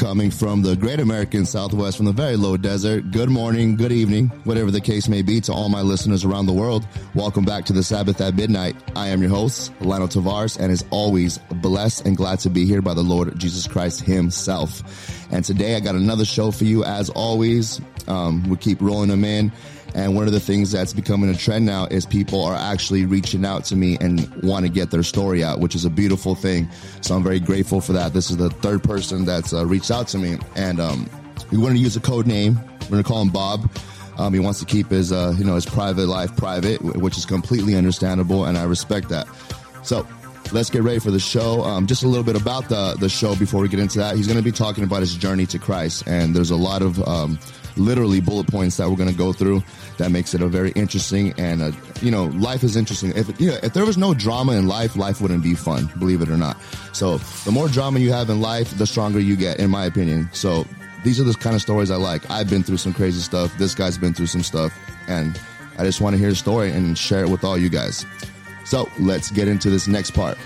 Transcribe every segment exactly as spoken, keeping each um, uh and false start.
coming from the great American Southwest, from the very low desert. Good morning, good evening, whatever the case may be to all my listeners around the world. Welcome back to the Sabbath at Midnight. I am your host, Lionel Tavares, and as always, blessed and glad to be here by the Lord Jesus Christ himself. And today I got another show for you. As always, um, we keep rolling them in. And one of the things that's becoming a trend now is people are actually reaching out to me and want to get their story out, which is a beautiful thing. So I'm very grateful for that. This is the third person that's uh, reached out to me. And um, we want to use a code name. We're going to call him Bob. Um, he wants to keep his, uh, you know, his private life private, which is completely understandable, and I respect that. So let's get ready for the show. Um, just a little bit about the, the show before we get into that. He's going to be talking about his journey to Christ, and there's a lot of um, literally bullet points that we're going to go through that makes it a very interesting, and uh, you know, life is interesting. If you know, if there was no drama in life, life wouldn't be fun, believe it or not. So the more drama you have in life, the stronger you get, in my opinion. So these are the kind of stories I like. I've been through some crazy stuff. This guy's been through some stuff, and I just want to hear his story and share it with all you guys. So let's get into this next part.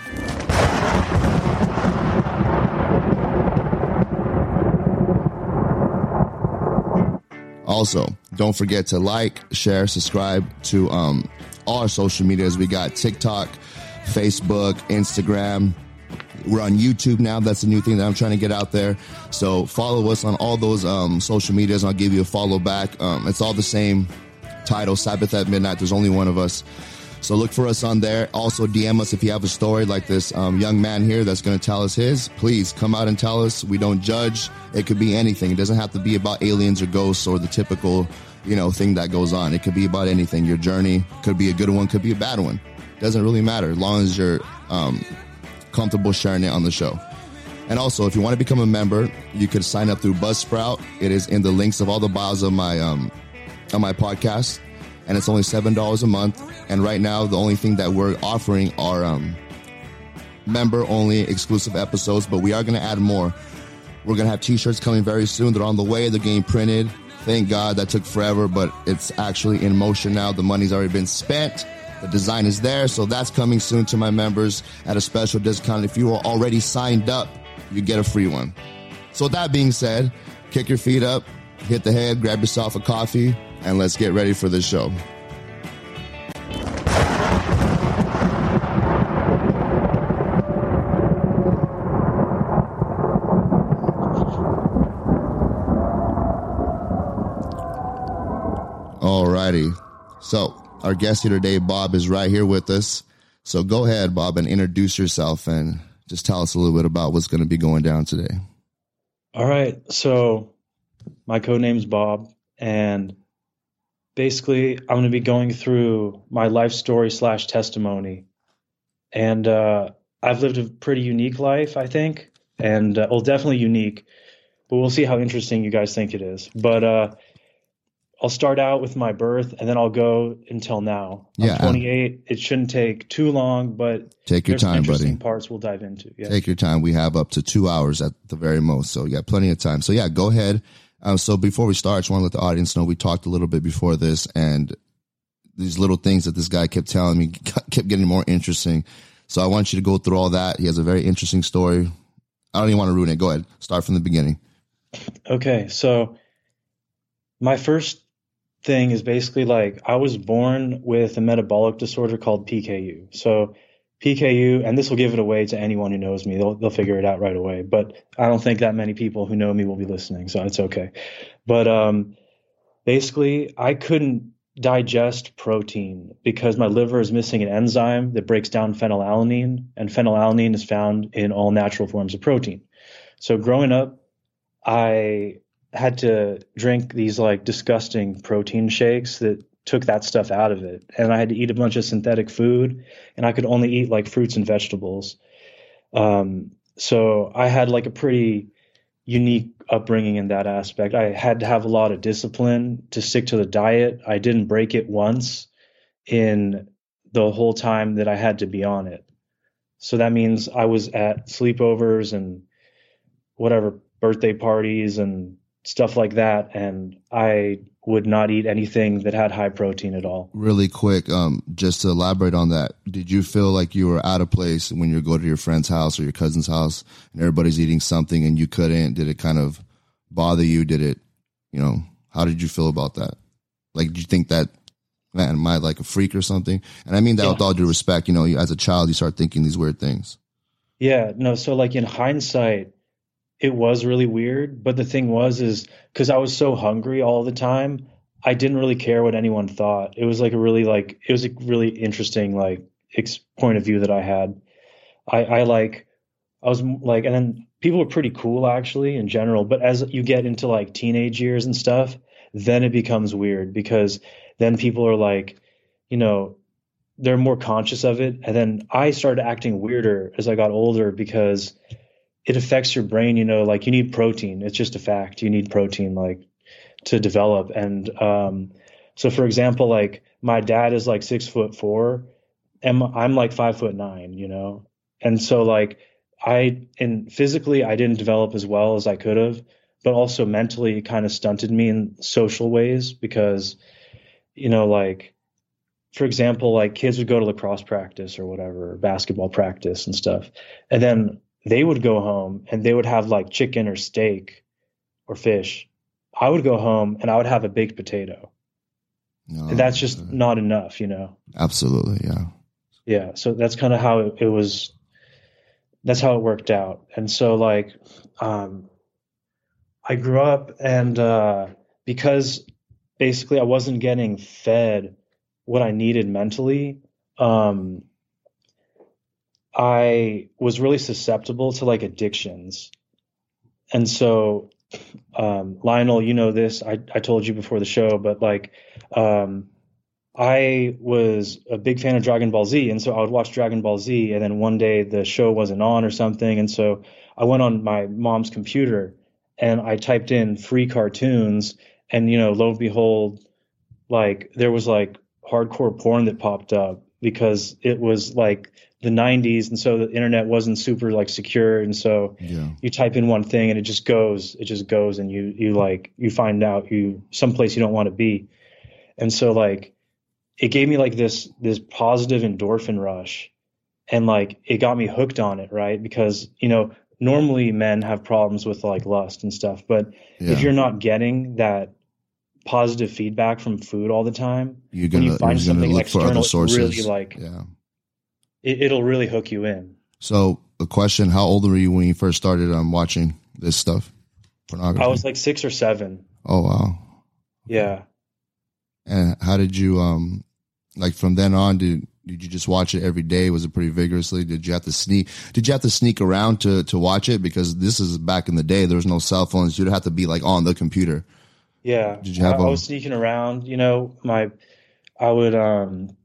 Also, don't forget to like, share, subscribe to um, all our social medias. We got TikTok, Facebook, Instagram. We're on YouTube now. That's a new thing that I'm trying to get out there. So follow us on all those um, social medias. I'll give you a follow back. Um, it's all the same title, Sabbath at Midnight. There's only one of us. So look for us on there. Also, D M us if you have a story like this um, young man here that's going to tell us his. Please come out and tell us. We don't judge. It could be anything. It doesn't have to be about aliens or ghosts or the typical, you know, thing that goes on. It could be about anything. Your journey could be a good one, could be a bad one. Doesn't really matter as long as you're um, comfortable sharing it on the show. And also, if you want to become a member, you could sign up through Buzzsprout. It is in the links of all the bios of my um, on my podcast. And it's only seven dollars a month. And right now, the only thing that we're offering are um, member-only exclusive episodes, but we are going to add more. We're going to have T-shirts coming very soon. They're on the way. They're getting printed. Thank God that took forever, but it's actually in motion now. The money's already been spent. The design is there, so that's coming soon to my members at a special discount. If you are already signed up, you get a free one. So with that being said, kick your feet up, hit the head, grab yourself a coffee, and let's get ready for this show. Alrighty. So our guest here today, Bob, is right here with us. So go ahead, Bob, and introduce yourself and just tell us a little bit about what's going to be going down today. All right. So my code name's Bob, and basically, I'm going to be going through my life story slash testimony. And uh, I've lived a pretty unique life, I think. And, uh, well, definitely unique. But we'll see how interesting you guys think it is. But uh, I'll start out with my birth, and then I'll go until now. Yeah, I'm twenty-eight. It shouldn't take too long, but take your there's some time, interesting buddy. parts we'll dive into. Yeah. Take your time. We have up to two hours at the very most. So you got plenty of time. So, yeah, go ahead. Um, so before we start, I just want to let the audience know we talked a little bit before this, and these little things that this guy kept telling me kept getting more interesting. So I want you to go through all that. He has a very interesting story. I don't even want to ruin it. Go ahead. Start from the beginning. Okay. So my first thing is basically like I was born with a metabolic disorder called P K U. So P K U, and this will give it away to anyone who knows me. They'll they'll figure it out right away. But I don't think that many people who know me will be listening, so it's okay. But um, basically, I couldn't digest protein because my liver is missing an enzyme that breaks down phenylalanine, and phenylalanine is found in all natural forms of protein. So growing up, I had to drink these like disgusting protein shakes that took that stuff out of it. And I had to eat a bunch of synthetic food, and I could only eat like fruits and vegetables. Um, so I had like a pretty unique upbringing in that aspect. I had to have a lot of discipline to stick to the diet. I didn't break it once in the whole time that I had to be on it. So that means I was at sleepovers and whatever birthday parties and stuff like that. And I would not eat anything that had high protein at all. Really quick, um, just to elaborate on that, did you feel like you were out of place when you go to your friend's house or your cousin's house and everybody's eating something and you couldn't? Did it kind of bother you? Did it, you know, how did you feel about that? Like, did you think that, man, am I like a freak or something? And I mean that Yeah. with all due respect. You know, you, as a child, you start thinking these weird things. Yeah, no, so like in hindsight, it was really weird, but the thing was is because I was so hungry all the time, I didn't really care what anyone thought. It was like a really like it was a really interesting like ex- point of view that I had. I, I like I was m- like, and then people were pretty cool actually in general, but as you get into like teenage years and stuff, then it becomes weird because then people are like, you know, they're more conscious of it, and then I started acting weirder as I got older because it affects your brain, you know, like you need protein. It's just a fact. You need protein, like to develop. And um, so, for example, like my dad is like six foot four, and I'm like five foot nine, you know. And so, like I, and physically, I didn't develop as well as I could have, but also mentally, it kind of stunted me in social ways because, you know, like for example, like kids would go to lacrosse practice or whatever, or basketball practice and stuff, and then they would go home and they would have like chicken or steak or fish. I would go home and I would have a baked potato. No, And that's just not enough, you know? absolutely. Yeah. Yeah. So that's kind of how it, it was. That's how it worked out. And so like, um, I grew up and, uh, because basically I wasn't getting fed what I needed mentally, um, I was really susceptible to like addictions. And so, um, Lionel, you know this, I, I told you before the show, but like, um, I was a big fan of Dragon Ball Z. And so I would watch Dragon Ball Z, and then one day the show wasn't on or something. And so I went on my mom's computer and I typed in free cartoons, and, you know, lo and behold, like there was like hardcore porn that popped up because it was like the nineties, and so the internet wasn't super like secure, and so Yeah. you type in one thing and it just goes it just goes and you you like you find out you someplace you don't want to be. And so like it gave me like this this positive endorphin rush, and like it got me hooked on it, right? Because, you know, normally men have problems with like lust and stuff, but Yeah. if you're not getting that positive feedback from food all the time, You're when gonna, you you're find gonna something look for external, other it's sources. really like Yeah. it, it'll really hook you in. So, a question: how old were you when you first started um, watching this stuff, pornography? I was like six or seven. Oh wow! Yeah. And how did you um, like from then on? Did did you just watch it every day? Was it pretty vigorously? Did you have to sneak? Did you have to sneak around to to watch it? Because this is back in the day. There was no cell phones. You'd have to be like on the computer. Yeah. Did you have I, I a- was sneaking around, you know, my I would um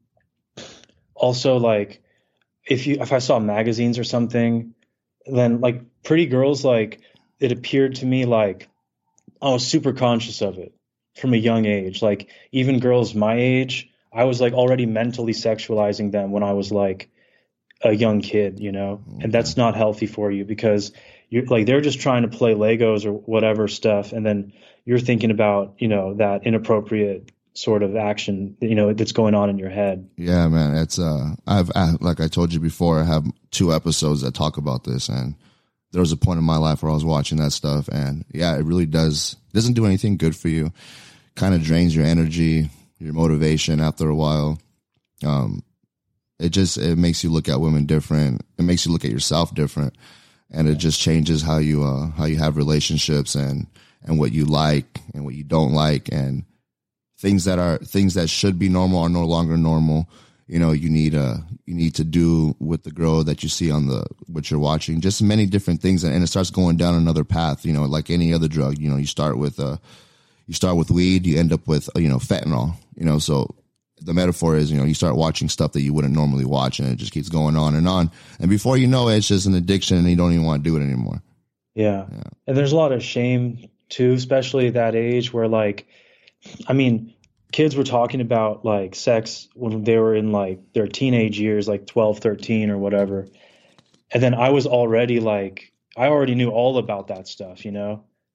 also like if you if I saw magazines or something, then like pretty girls, like it appeared to me like I was super conscious of it from a young age. Like even girls my age, I was like already mentally sexualizing them when I was like a young kid, you know, and that's not healthy for you because you're like they're just trying to play Legos or whatever stuff, and then you're thinking about, you know, that inappropriate sort of action, you know, that's going on in your head. Yeah, man. It's uh, I've I, like I told you before, I have two episodes that talk about this, and there was a point in my life where I was watching that stuff, and yeah, it really does doesn't do anything good for you. Kind of drains your energy, your motivation after a while. Um, it just it makes you look at women different. It makes you look at yourself different, and it just changes how you uh how you have relationships and and what you like and what you don't like, and things that are things that should be normal are no longer normal. You know, you need uh you need to do with the girl that you see on the what you're watching, just many different things, and it starts going down another path. You know, like any other drug. You know, you start with uh you start with weed, you end up with you know fentanyl. You know, so the metaphor is, you know, you start watching stuff that you wouldn't normally watch, and it just keeps going on and on, and before you know it, it's just an addiction, and you don't even want to do it anymore. Yeah. Yeah. And there's a lot of shame too, especially at that age where like, I mean, kids were talking about like sex when they were in like their teenage years, like twelve, thirteen or whatever. And then I was already like, I already knew all about that stuff, you know?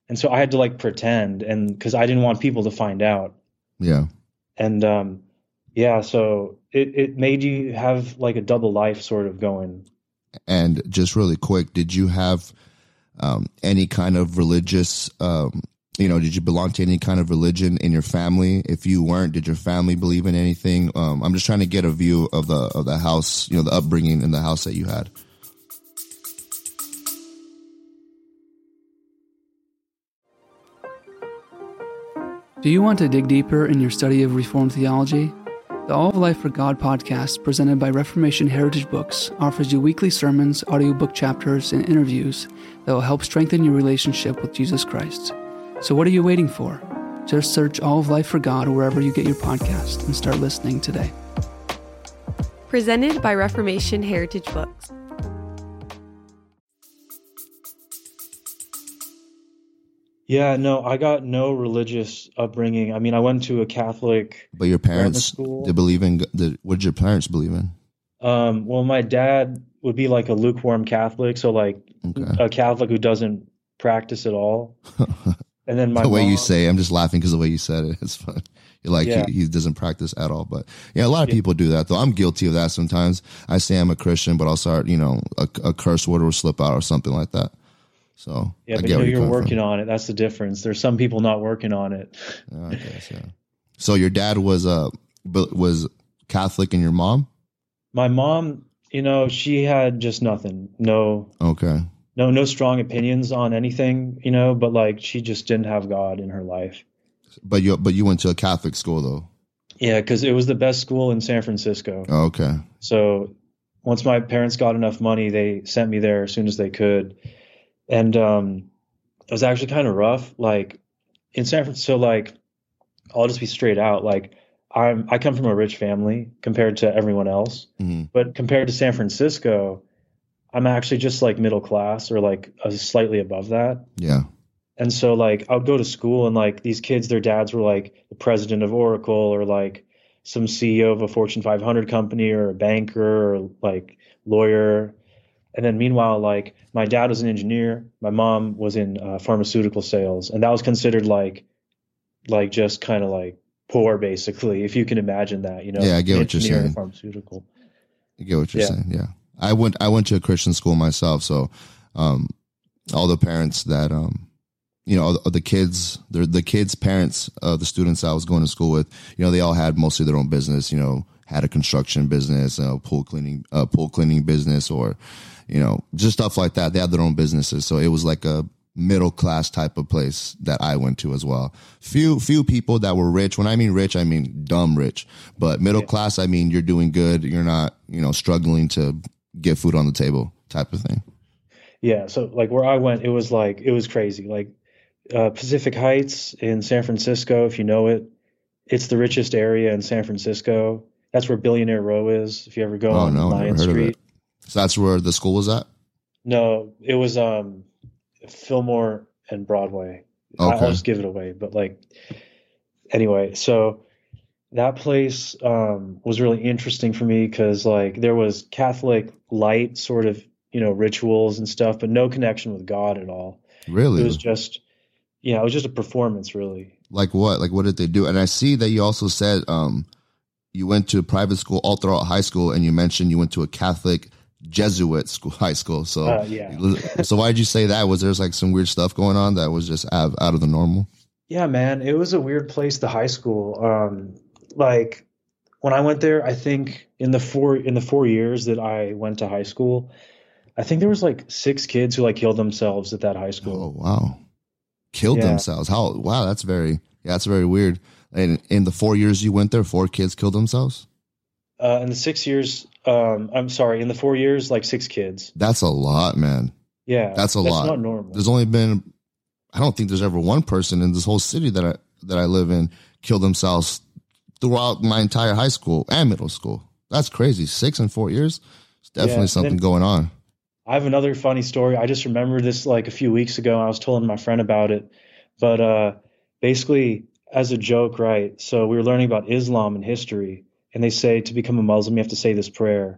and so I had to like pretend, and because I didn't want people to find out. Yeah. And um, yeah, so it it made you have like a double life sort of going. And just really quick, did you have um, any kind of religious, um, you know, did you belong to any kind of religion in your family? If you weren't, did your family believe in anything? Um, I'm just trying to get a view of the of the house, you know, the upbringing in the house that you had. Do you want to dig deeper in your study of Reformed theology? The All of Life for God podcast, presented by Reformation Heritage Books, offers you weekly sermons, audiobook chapters, and interviews that will help strengthen your relationship with Jesus Christ. So what are you waiting for? Just search All of Life for God wherever you get your podcast and start listening today. Presented by Reformation Heritage Books. Yeah, no, I got no religious upbringing. I mean, I went to a Catholic But your grammar parents, school. they believe in, the, what did your parents believe in? Um, well, my dad would be like a lukewarm Catholic, so like Okay. a Catholic who doesn't practice at all. And then my The way mom, you say, I'm just laughing because the way you said it, it's fun. You're like, Yeah. he, he doesn't practice at all. But yeah, a lot of Yeah. people do that though. I'm guilty of that sometimes. I say I'm a Christian, but I'll start, you know, a, a curse word will slip out or something like that. So yeah, I but get you know, where you're coming working from. on it. That's the difference. There's some people not working on it. Yeah, I guess, yeah. So your dad was uh bu- was Catholic and your mom? My mom, you know, she had just nothing. No, Okay. no, no strong opinions on anything, you know, but like she just didn't have God in her life. But you but you went to a Catholic school though. Yeah, because it was the best school in San Francisco. Oh, okay. So once my parents got enough money, they sent me there as soon as they could. And um, it was actually kind of rough. Like in San Francisco, like I'll just be straight out. Like I'm, I come from a rich family compared to everyone else, Mhm. but compared to San Francisco, I'm actually just like middle class or like uh, slightly above that. Yeah. And so like I would go to school and like these kids, their dads were like the president of Oracle or like some C E O of a Fortune five hundred company or a banker or like lawyer. And then meanwhile, like my dad was an engineer, my mom was in uh, pharmaceutical sales, and that was considered like, like just kind of like poor, basically, if you can imagine that, you know. Yeah, I get an what you're engineer in saying. Pharmaceutical. I get what you're Yeah. saying. Yeah. I went I went to a Christian school myself, so um all the parents that um you know, all the, the kids, the the kids' parents of the students I was going to school with, you know, they all had mostly their own business, you know, had a construction business, a pool cleaning, uh, pool cleaning business, or, you know, just stuff like that. They had their own businesses. So it was like a middle class type of place that I went to as well. Few, few people that were rich. When I mean rich, I mean dumb rich, but middle Yeah. class, I mean, you're doing good. You're not, you know, struggling to get food on the table type of thing. Yeah. So like where I went, it was like, it was crazy. Like uh, Pacific Heights in San Francisco, if you know it, it's the richest area in San Francisco. That's where Billionaire Row is. If you ever go Oh on no, never Lion heard of Street. it. So that's where the school was at? No, it was um Fillmore and Broadway. I- Okay. I'll just give it away. But like anyway, so that place um was really interesting for me because like there was Catholic light sort of, you know, rituals and stuff, but no connection with God at all. Really? It was just yeah, it was just a performance really. Like what? Like what did they do? And I see that you also said um you went to private school all throughout high school, and you mentioned you went to a Catholic Jesuit school, high school. So, Uh, yeah. so why did you say that? Was there like some weird stuff going on that was just out, out of the normal? Yeah, man, it was a weird place, the high school. Um, like when I went there, I think in the four in the four years that I went to high school, I think there was like six kids who like killed themselves at that high Oh school. wow, killed Yeah. themselves. How? Wow, that's very yeah, that's very weird. And in the four years you went there, four kids killed themselves. Uh, in the six years, um, I'm sorry, in the four years, like six kids. That's a lot, man. Yeah, That's a lot. That's not normal. There's only been, I don't think there's ever one person in this whole city that I that I live in killed themselves throughout my entire high school and middle school. That's crazy. Six and four years. It's definitely Yeah, something then- going on. I have another funny story. I just remembered this like a few weeks ago. I was telling my friend about it, but uh, basically as a joke, right? So we were learning about Islam and history, and they say to become a Muslim, you have to say this prayer.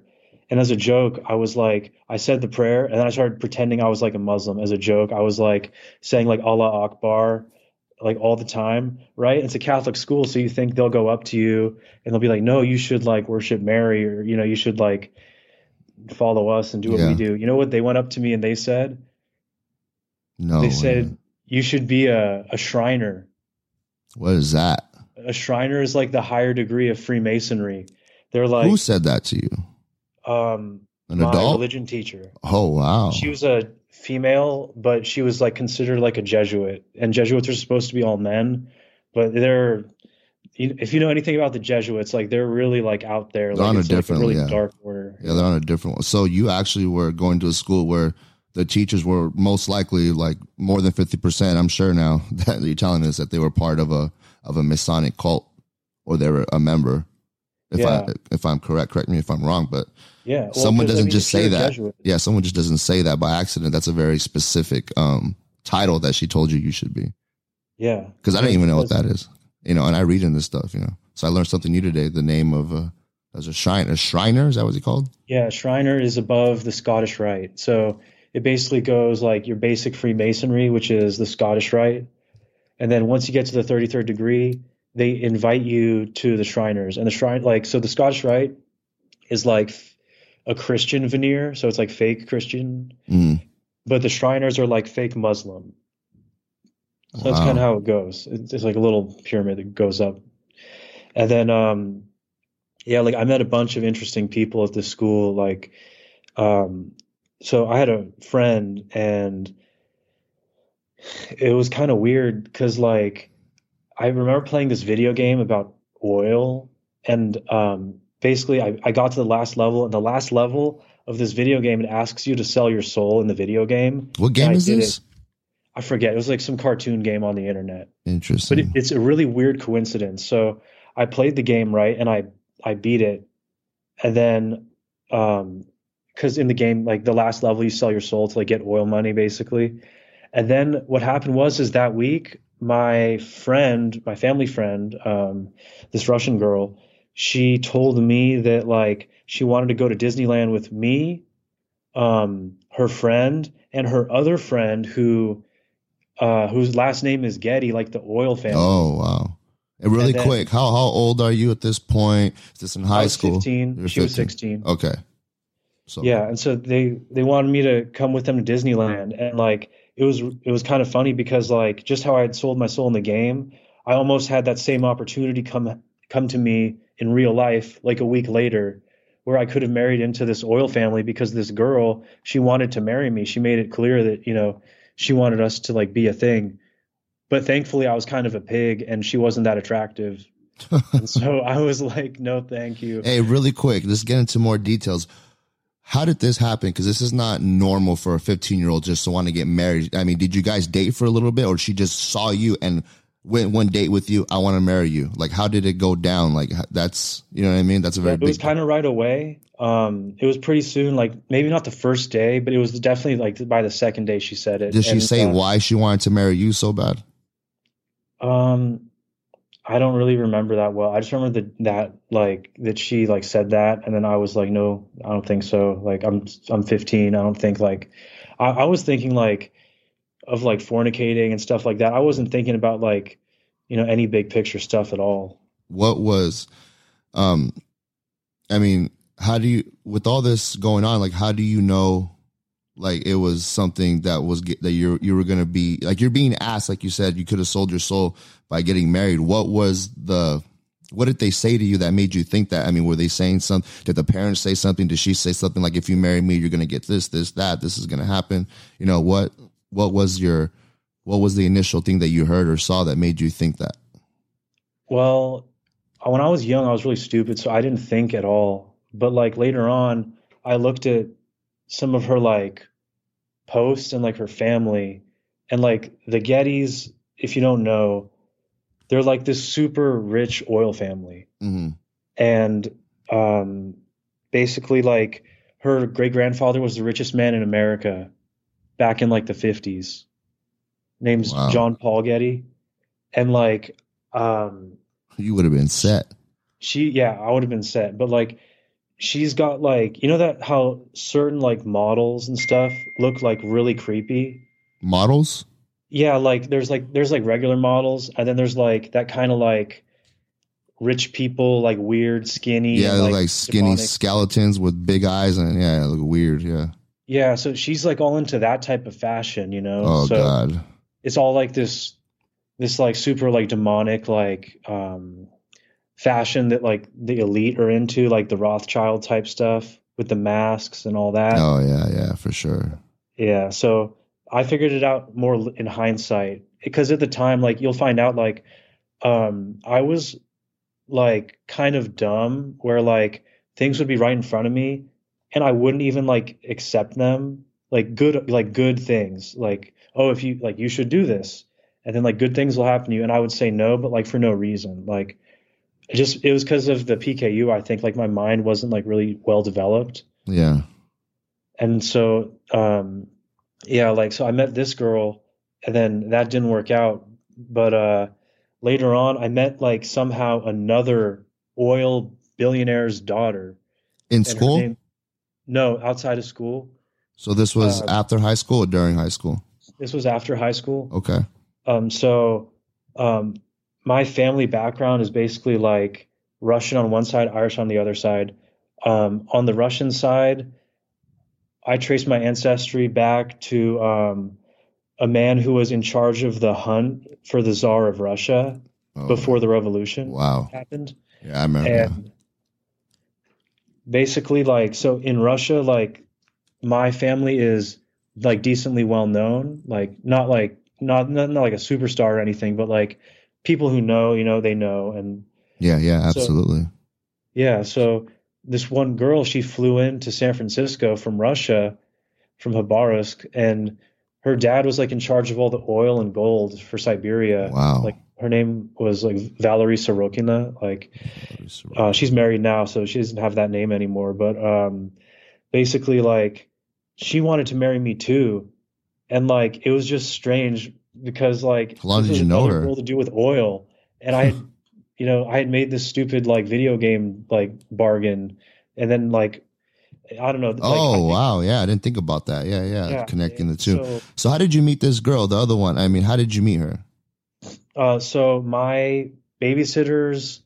And as a joke, I was like, I said the prayer, and then I started pretending I was like a Muslim as a joke. I was like saying like Allah Akbar, like all the time, right? It's a Catholic school, so you think they'll go up to you and they'll be like, no, you should like worship Mary, or you know, you should like follow us and do what Yeah. we do. You know what they went up to me and they said? No. They way. said, you should be a, a Shriner. What is that? A Shriner is like the higher degree of Freemasonry. They're like, Who said that to you? um, An my adult? religion teacher. Oh, wow. She was a female, but she was like considered like a Jesuit, and Jesuits are supposed to be all men, but they're, if you know anything about the Jesuits, like they're really like out there. They're like, on a it's like different- really yeah. dark order. Yeah, they're on a different one. So you actually were going to a school where the teachers were most likely like more than fifty percent. I'm sure now that you're telling us that they were part of a of a Masonic cult, or they were a member. If Yeah. I if I'm correct, correct me if I'm wrong, but Yeah, well, someone 'cause, I doesn't mean, just if you're say a that. Jesuit- Yeah, someone just doesn't say that by accident. That's a very specific um, title that she told you you should be. Yeah, Because I didn't even know what Because- that is. You know, and I read in this stuff, you know. So I learned something new today. The name of uh, as a shrine, a Shriner, is that what he called? Yeah, Shriner is above the Scottish Rite. So it basically goes like your basic Freemasonry, which is the Scottish Rite. And then once you get to the thirty-third degree, they invite you to the Shriners. And the Shrine, like, so the Scottish Rite is like a Christian veneer. So it's like fake Christian. Mm. But the Shriners are like fake Muslim. So that's Wow. kind of how it goes. It's it's like a little pyramid that goes up. And then, um, yeah, like I met a bunch of interesting people at this school. Like, um, so I had a friend, and it was kind of weird because, like, I remember playing this video game about oil, and um, basically, I, I got to the last level, and the last level of this video game, it asks you to sell your soul in the video game. What game And I is did this? it. I forget. It was like some cartoon game on the internet. But Interesting. it, it's a really weird coincidence. So I played the game, right, and I I beat it, and then um because in the game, like the last level, you sell your soul to like get oil money, basically. And then what happened was is that week, my friend, my family friend, um, this Russian girl, she told me that like she wanted to go to Disneyland with me, um, her friend, and her other friend who uh whose last name is Getty, like the oil family. Oh, wow. And really And then- quick, how how old are you at this point? Is this in I high was school? fifteen. You're She was fifteen. sixteen. Okay. So Yeah, and so they they wanted me to come with them to Disneyland, and like it was it was kind of funny because like just how I had sold my soul in the game, I almost had that same opportunity come come to me in real life like a week later, where I could have married into this oil family because this girl, she wanted to marry me. She made it clear that, you know, she wanted us to like be a thing. But thankfully I was kind of a pig and she wasn't that attractive. And so I was like, no, thank you. Hey, really quick, let's get into more details. How did this happen? Because this is not normal for a fifteen-year-old just to want to get married. I mean, did you guys date for a little bit, or she just saw you and went one date with you? I want to marry you. Like, how did it go down? Like, that's, you know what I mean? That's a very Yeah, it was big. kind of right away. Um, it was pretty soon, like maybe not the first day, but it was definitely like by the second day she said it. Did she And, say uh, why she wanted to marry you so bad? Um, I don't really remember that well. I just remember that that like that she like said that, and then I was like, no, I don't think so. Like I'm I'm fifteen. I don't think like I, I was thinking like of like fornicating and stuff like that. I wasn't thinking about like, you know, any big picture stuff at all. What was, um, I mean, how do you, with all this going on, like, how do you know, like, it was something that was, get- that you're, you were going to be, like, you're being asked, like you said, you could have sold your soul by getting married. What was the, what did they say to you that made you think that? I mean, were they saying something? Did the parents say something? Did she say something like, if you marry me, you're going to get this, this, that, this is going to happen? You know, what, what was your, what was the initial thing that you heard or saw that made you think that? Well, when I was young, I was really stupid, so I didn't think at all. But like later on, I looked at some of her like posts and like her family, and like the Gettys, if you don't know, they're like this super rich oil family. Mm-hmm. And um, basically, like her great grandfather was the richest man in America back in like the fifties. Name's Wow. John Paul Getty. And like, um, You would have been set. she, yeah, I would have been set. But like, she's got like, you know that how certain like models and stuff look like really creepy? Models? Yeah, like there's like there's like regular models, and then there's like that kind of like rich people, like weird, skinny, Yeah, and, like, like like skinny demonic. skeletons with big eyes, and yeah, they look weird. Yeah. Yeah, so she's like all into that type of fashion, you know? Oh So God. it's all like this this like super like demonic like um fashion that like the elite are into, like the Rothschild type stuff with the masks and all that. Oh yeah, yeah, for sure. Yeah, so I figured it out more l- in hindsight because at the time, like you'll find out, like um, I was like kind of dumb, where like things would be right in front of me, and I wouldn't even like accept them, like good, like good things, like oh, if you like, you should do this, and then like good things will happen to you, and I would say no, but like for no reason, like it just it was because of the P K U. I think like my mind wasn't like really well developed. Yeah. And so, um, yeah, like, so I met this girl and then that didn't work out. But, uh, later on, I met like somehow another oil billionaire's daughter, In and her school? name, no, outside of school. So this was Uh, after high school or during high school? This was after high school. Okay. Um, so, um, my family background is basically like Russian on one side, Irish on the other side. Um, on the Russian side, I trace my ancestry back to um, a man who was in charge of the hunt for the Tsar of Russia Oh, before the revolution wow. happened. Yeah, I remember. And basically, like, so in Russia, like, my family is like decently well known, like, not like, not, not, not like a superstar or anything, but like people who know, you know, they know. And Yeah, yeah, so, absolutely. yeah, so this one girl, she flew into San Francisco from Russia, from Khabarovsk, and her dad was like in charge of all the oil and gold for Siberia. Wow. Like her name was like Valerie Sorokina. Like uh, she's married now, so she doesn't have that name anymore. But um, basically, like she wanted to marry me too, and like it was just strange because like How long this did was you know another her? girl to do with oil, and I had, you know, I had made this stupid like video game like bargain, and then like I don't know. Like, I Oh, think, wow. Yeah, I didn't think about that. Yeah, yeah, yeah. connecting the two. So, So how did you meet this girl, the other one? I mean, how did you meet her? uh, so my babysitter's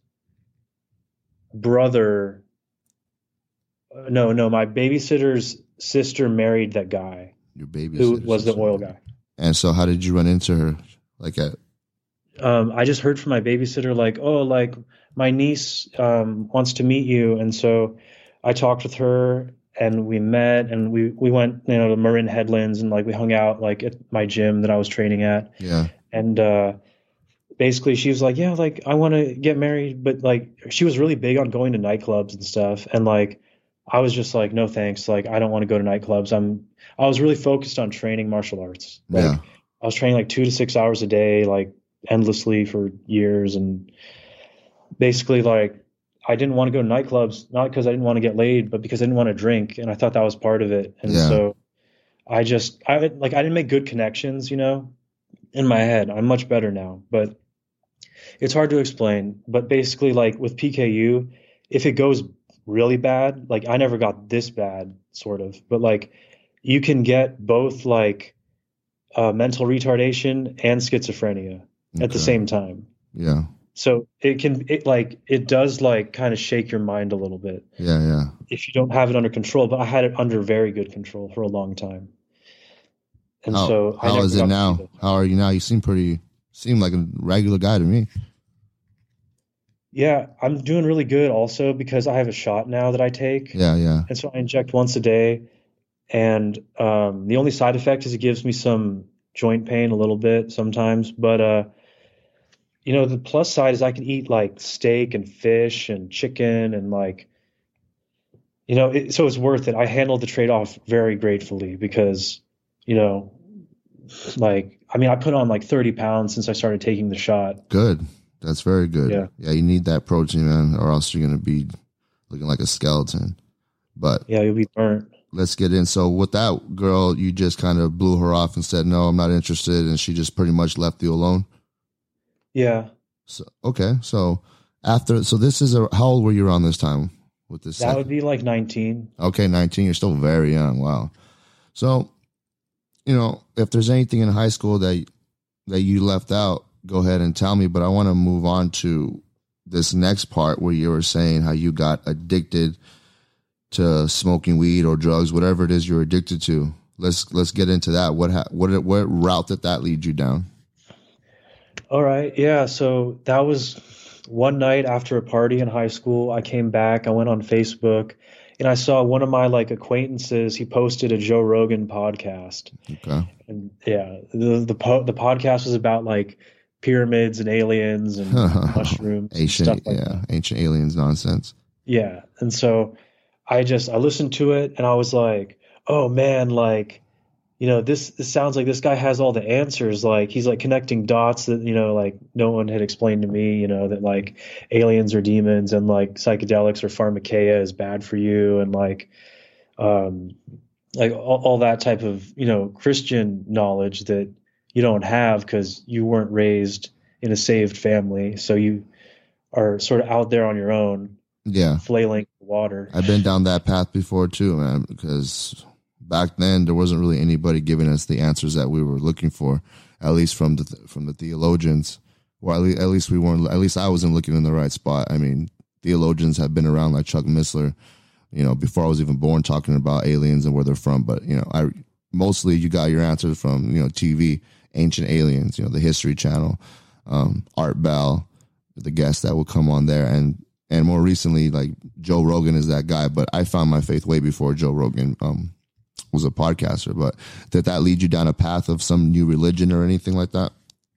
brother, uh, no, no, my babysitter's sister married that guy Your baby who was the oil guy. And so how did you run into her? Like at Um, I just heard from my babysitter, like, oh, like my niece um, wants to meet you, and so I talked with her, and we met, and we we went, you know, to Marin Headlands, and like we hung out like at my gym that I was training at, yeah. and uh, basically she was like, yeah, like I want to get married, but like she was really big on going to nightclubs and stuff, and like I was just like, no thanks, like I don't want to go to nightclubs. I'm I was really focused on training martial arts. Like, Yeah. I was training like two to six hours a day, like endlessly for years, and basically like I didn't want to go to nightclubs, not because I didn't want to get laid, but because I didn't want to drink, and I thought that was part of it. And Yeah. so I just I like I didn't make good connections, you know, in my head. I'm much better now, but it's hard to explain. But basically, like with P K U, if it goes really bad, like I never got this bad, sort of, but like you can get both like uh, mental retardation and schizophrenia at Okay. the same time. Yeah. So it can, it like, it does like kind of shake your mind a little bit Yeah, yeah. if you don't have it under control. But I had it under very good control for a long time. And How, so I how never is it got to now? see that. How are you now? You seem pretty, seem like a regular guy to me. Yeah, I'm doing really good also because I have a shot now that I take. Yeah, yeah. And so I inject once a day. And um, the only side effect is it gives me some joint pain a little bit sometimes. But, uh, you know, the plus side is I can eat like steak and fish and chicken and like, you know, it, so it's worth it. I handled the trade-off very gratefully because, you know, like, I mean, I put on like thirty pounds since I started taking the shot. Good. That's very good. Yeah. Yeah, you need that protein, man, or else you're going to be looking like a skeleton. But Yeah, you'll be burnt. let's get in. So with that girl, you just kind of blew her off and said, no, I'm not interested. And she just pretty much left you alone. Yeah. So, okay. So after, so this is a, how old were you around this time with this? That second? would be like nineteen. Okay, nineteen. You're still very young. Wow. So, you know, if there's anything in high school that that you left out, go ahead and tell me. But I want to move on to this next part where you were saying how you got addicted to smoking weed or drugs, whatever it is you're addicted to. Let's let's get into that. What ha- what what route did that lead you down? All right. Yeah. So that was one night after a party in high school. I came back, I went on Facebook, and I saw one of my like acquaintances, he posted a Joe Rogan podcast. Okay. And yeah, the the po- the podcast was about like pyramids and aliens and mushrooms and ancient, stuff like yeah, that. ancient aliens nonsense. Yeah. And so I just I listened to it and I was like, "Oh man, like you know, this this sounds like this guy has all the answers. Like he's like connecting dots that, you know, like no one had explained to me, you know, that like aliens are demons and like psychedelics or pharmakeia is bad for you and like um like all, all that type of, you know, Christian knowledge that you don't have because you weren't raised in a saved family. So you are sort of out there on your own, Yeah. flailing in the water." I've been down that path before too, man, because back then there wasn't really anybody giving us the answers that we were looking for, at least from the from the theologians. Or at least, at least we weren't. At least I wasn't looking in the right spot. I mean, theologians have been around, like Chuck Missler, you know, before I was even born, talking about aliens and where they're from. But you know, I mostly you got your answers from, you know, T V, Ancient Aliens, you know, the History Channel, um, Art Bell, the guests that would come on there, and and more recently, like Joe Rogan is that guy. But I found my faith way before Joe Rogan um, was a podcaster. But did that lead you down a path of some new religion or anything like that?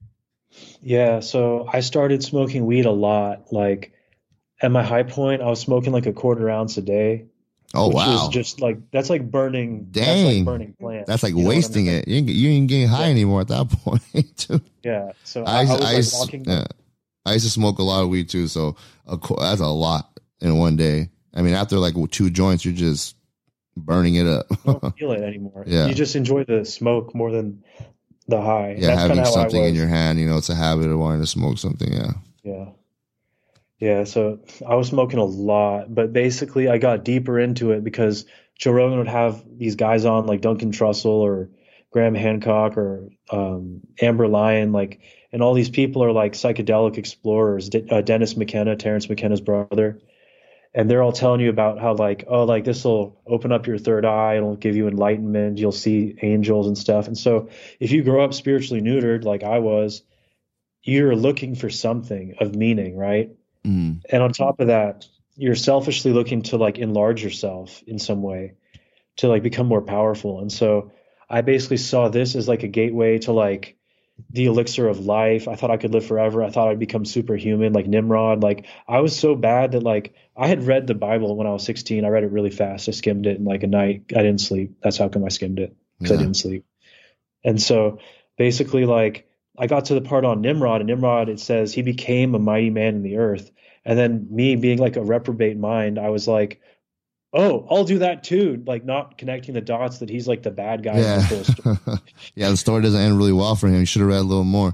Yeah, so I started smoking weed a lot. Like at my high point, I was smoking like a quarter ounce a day. Oh, which wow. is just like that's like burning. That's Dang. like burning plants. That's like you know what I wasting mean? it. You ain't, you ain't getting high Yeah. anymore at that point. too. Yeah. So I I, used, I was I, like used, walking. yeah. I used to smoke a lot of weed too, so a, qu- that's a lot in one day. I mean, after like two joints, you're just burning it up. You don't feel it anymore. Yeah. You just enjoy the smoke more than the high. Yeah, That's having kinda how I something in was. your hand, you know, it's a habit of wanting to smoke something. Yeah. Yeah. Yeah. So I was smoking a lot, but basically I got deeper into it because Joe Rogan would have these guys on like Duncan Trussell or Graham Hancock or um, Amber Lyon, like, and all these people are like psychedelic explorers. De- uh, Dennis McKenna, Terrence McKenna's brother, and they're all telling you about how like, oh, like this will open up your third eye, it'll give you enlightenment, you'll see angels and stuff. And so if you grow up spiritually neutered, like I was, you're looking for something of meaning, right? Mm. And on top of that, you're selfishly looking to like enlarge yourself in some way to like become more powerful. And so I basically saw this as like a gateway to like the elixir of life. I thought I could live forever. I thought I'd become superhuman, like Nimrod. Like I was so bad that like I had read the Bible when I was sixteen. I read it really fast. I skimmed it in like a night. I didn't sleep. That's how come I skimmed it, because Yeah. I didn't sleep. And so basically like I got to the part on Nimrod, and Nimrod, it says he became a mighty man in the earth. And then me being like a reprobate mind, I was like, oh, I'll do that too. Like not connecting the dots that he's like the bad guy in Yeah. this whole story. Yeah, the story doesn't end really well for him. You should have read a little more.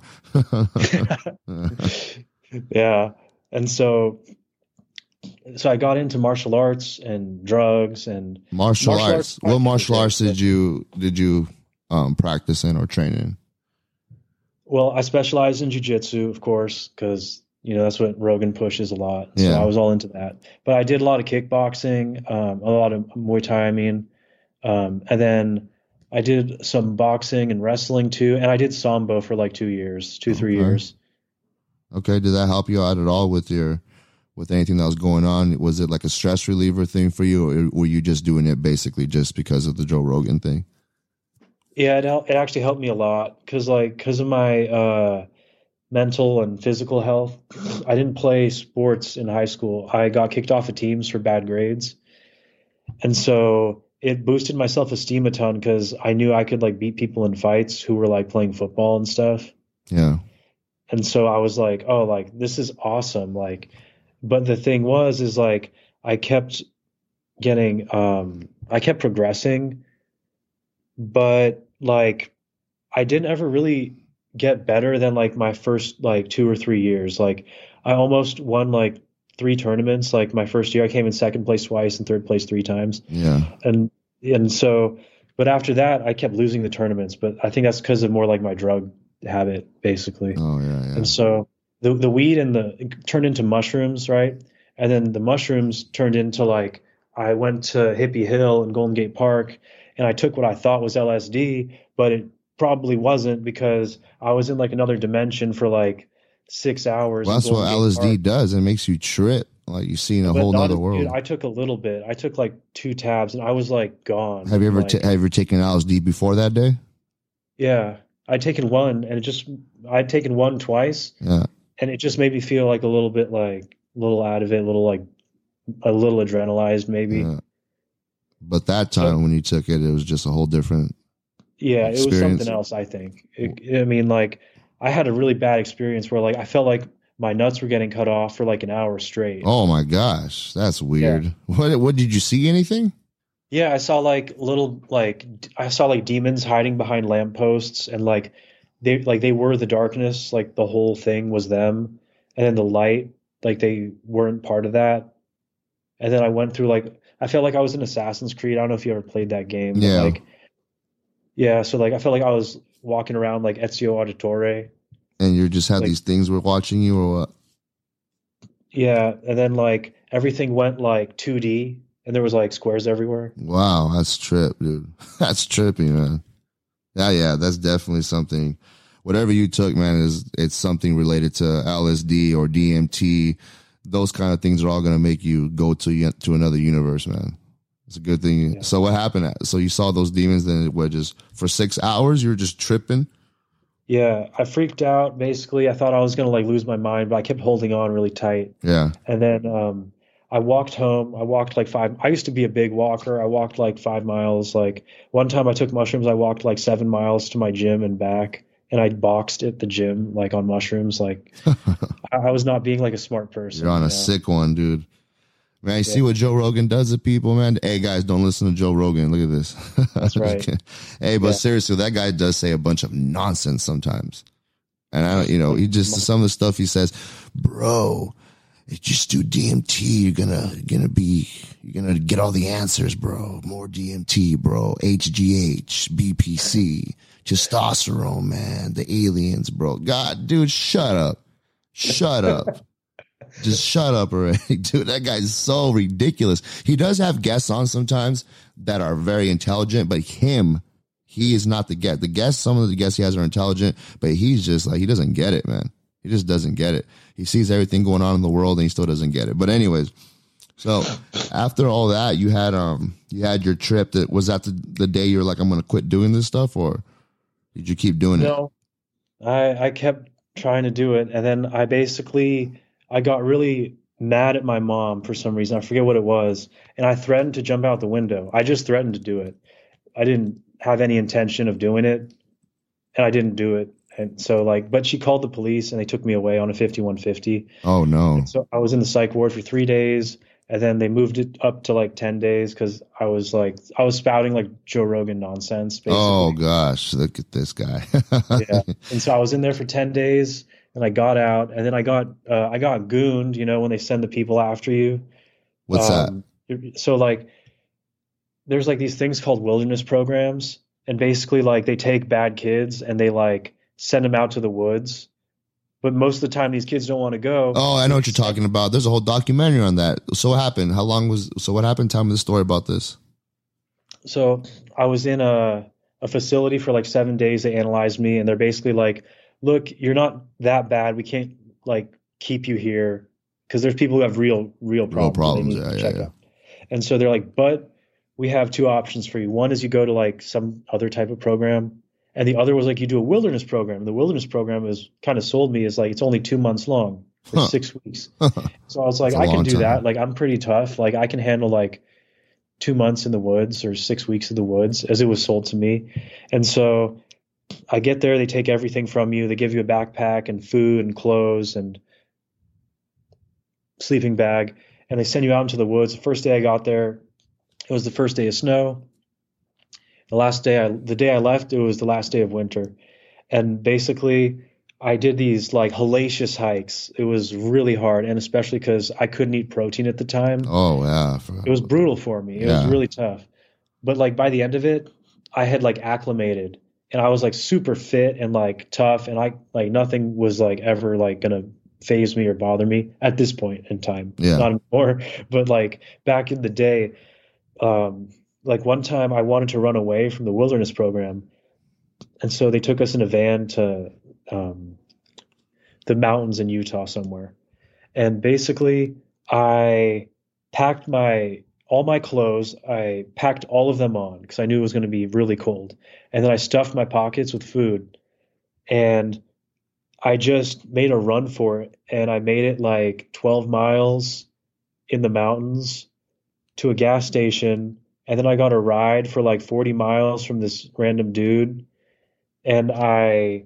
Yeah. And so so I got into martial arts and drugs and Martial, Martial arts. arts What martial arts practices, did you did you um, practice in or train in? well, I specialized in jiu-jitsu, of course, because you know that's what Rogan pushes a lot. So Yeah. I was all into that. But I did a lot of kickboxing, um, a lot of Muay Thai, I mean. Um, and then I did some boxing and wrestling too. And I did Sambo for like two years, two, three Okay. years. Okay, did that help you out at all with your with anything that was going on? Was it like a stress reliever thing for you, or were you just doing it basically just because of the Joe Rogan thing? Yeah, it, hel- it actually helped me a lot because like because of my uh, mental and physical health, I didn't play sports in high school. I got kicked off of teams for bad grades. And so it boosted my self-esteem a ton because I knew I could like beat people in fights who were like playing football and stuff. Yeah. And so I was like, oh, like this is awesome. Like, but the thing was, is like I kept getting, um, I kept progressing, but like I didn't ever really get better than like my first like two or three years. Like I almost won like three tournaments. Like my first year, I came in second place twice and third place three times. Yeah. And and so, but after that, I kept losing the tournaments. But I think that's because of more like my drug habit, basically. Oh yeah, yeah. And so the the weed and the it turned into mushrooms, right? And then the mushrooms turned into like I went to Hippie Hill and Golden Gate Park, and I took what I thought was L S D, but it probably wasn't because I was in like another dimension for like six hours. Well, in that's what Golden Gate L S D Park. does. It makes you trip, like you see in a But whole not nother as- world. dude, I took a little bit. I took like two tabs, and I was like gone. have you ever Like, ta- have you ever taken L S D before that day? yeah, I'd taken one, and it just I'd taken one twice, Yeah. and it just made me feel like a little bit like a little out of it, a little like a little adrenalized, maybe. Yeah. But that time when you took it, it was just a whole different. Yeah, it was Experience. something else, I think. It, I mean, like, I had a really bad experience where, like, I felt like my nuts were getting cut off for like an hour straight. Oh my gosh, that's weird. What what did you see? Anything? Yeah, I saw like little, like, d- I saw like demons hiding behind lampposts, and like they, like they were the darkness, like the whole thing was them, and then the light, like they weren't part of that. And then I went through like I felt like I was in Assassin's Creed. I don't know if you ever played that game. but, Yeah. Like, yeah, so like I felt like I was walking around like Ezio Auditore. And you just had Like- these things were watching you, or what? Yeah, and then like everything went like two D, and there was like squares everywhere. Wow, that's trip, dude. That's trippy, man. Yeah, yeah, that's definitely something. Whatever you took, man, is it's something related to L S D or D M T. Those kind of things are all gonna make you go to to another universe, man. It's a good thing. Yeah. So what happened? So you saw those demons, then it was just for six hours. You were just tripping. Yeah, I freaked out basically. I thought I was gonna like lose my mind, but I kept holding on really tight. Yeah. And then um I walked home. I walked like five. I used to be a big walker. I walked like five miles. Like one time I took mushrooms, I walked like seven miles to my gym and back, and I boxed at the gym like on mushrooms. Like I, I was not being like a smart person. You're on a you know? sick one, dude. Man, you see what Joe Rogan does to people, man? Hey, guys, don't listen to Joe Rogan. Look at this. That's right. Hey, but Yeah. seriously, that guy does say a bunch of nonsense sometimes. And I don't, you know, he just, some of the stuff he says, bro, just do D M T. You're gonna, you're gonna be, you're gonna get all the answers, bro. More D M T, bro. H G H, B P C, testosterone, man. The aliens, bro. God, dude, shut up. Shut up. Just shut up already, dude. That guy's so ridiculous. He does have guests on sometimes that are very intelligent, but him, he is not the guest. The guests, some of the guests he has are intelligent, but he's just like, he doesn't get it, man. He just doesn't get it. He sees everything going on in the world and he still doesn't get it. But anyways, so after all that, you had, um, you had your trip. That was that the, the day you were like, I'm going to quit doing this stuff, or did you keep doing it? No, I I kept trying to do it, and then I basically I got really mad at my mom for some reason. I forget what it was, and I threatened to jump out the window. I just threatened to do it. I didn't have any intention of doing it, and I didn't do it. And so like, but she called the police, and they took me away on a fifty-one fifty. Oh no. So I was in the psych ward for three days, and then they moved it up to like ten days because I was like I was spouting like Joe Rogan nonsense, basically. Oh gosh, look at this guy. Yeah. And so I was in there for ten days, and I got out, and then I got uh, I got gooned, you know, when they send the people after you. What's Um, So like there's like these things called wilderness programs, and basically like they take bad kids and they like send them out to the woods. But most of the time these kids don't want to go. Oh, I know what you're talking about. There's a whole documentary on that. So what happened? How long was, so what happened? Tell me the story about this. So I was in a a facility for like seven days. They analyzed me, and they're basically like, "Look, you're not that bad. We can't like keep you here because there's people who have real real problems. that they problems, need yeah, to yeah, check yeah. out." And so they're like, "But we have two options for you. One is you go to like some other type of program, and the other was like you do a wilderness program. And the wilderness program is kind of sold me as like it's only two months long or Huh. six weeks. So I was like, That's a I can long do time. that. Like I'm pretty tough. Like I can handle like two months in the woods or six weeks in the woods as it was sold to me. And so I get there, they take everything from you. They give you a backpack and food and clothes and sleeping bag, and they send you out into the woods. The first day I got there, it was the first day of snow. The last day I, the day I left, it was the last day of winter. And basically I did these like hellacious hikes. It was really hard, and especially because I couldn't eat protein at the time. Oh yeah. It was brutal for me. It Yeah. was really tough. But like by the end of it, I had like acclimated and I was like super fit and like tough, and I like nothing was like ever like gonna phase me or bother me at this point in time. Yeah. Not anymore. But like back in the day, um, like one time I wanted to run away from the wilderness program. And so they took us in a van to um, the mountains in Utah somewhere. And basically I packed my all my clothes. I packed all of them on because I knew it was going to be really cold. And then I stuffed my pockets with food. And I just made a run for it. And I made it like twelve miles in the mountains to a gas station. And then I got a ride for like forty miles from this random dude. And I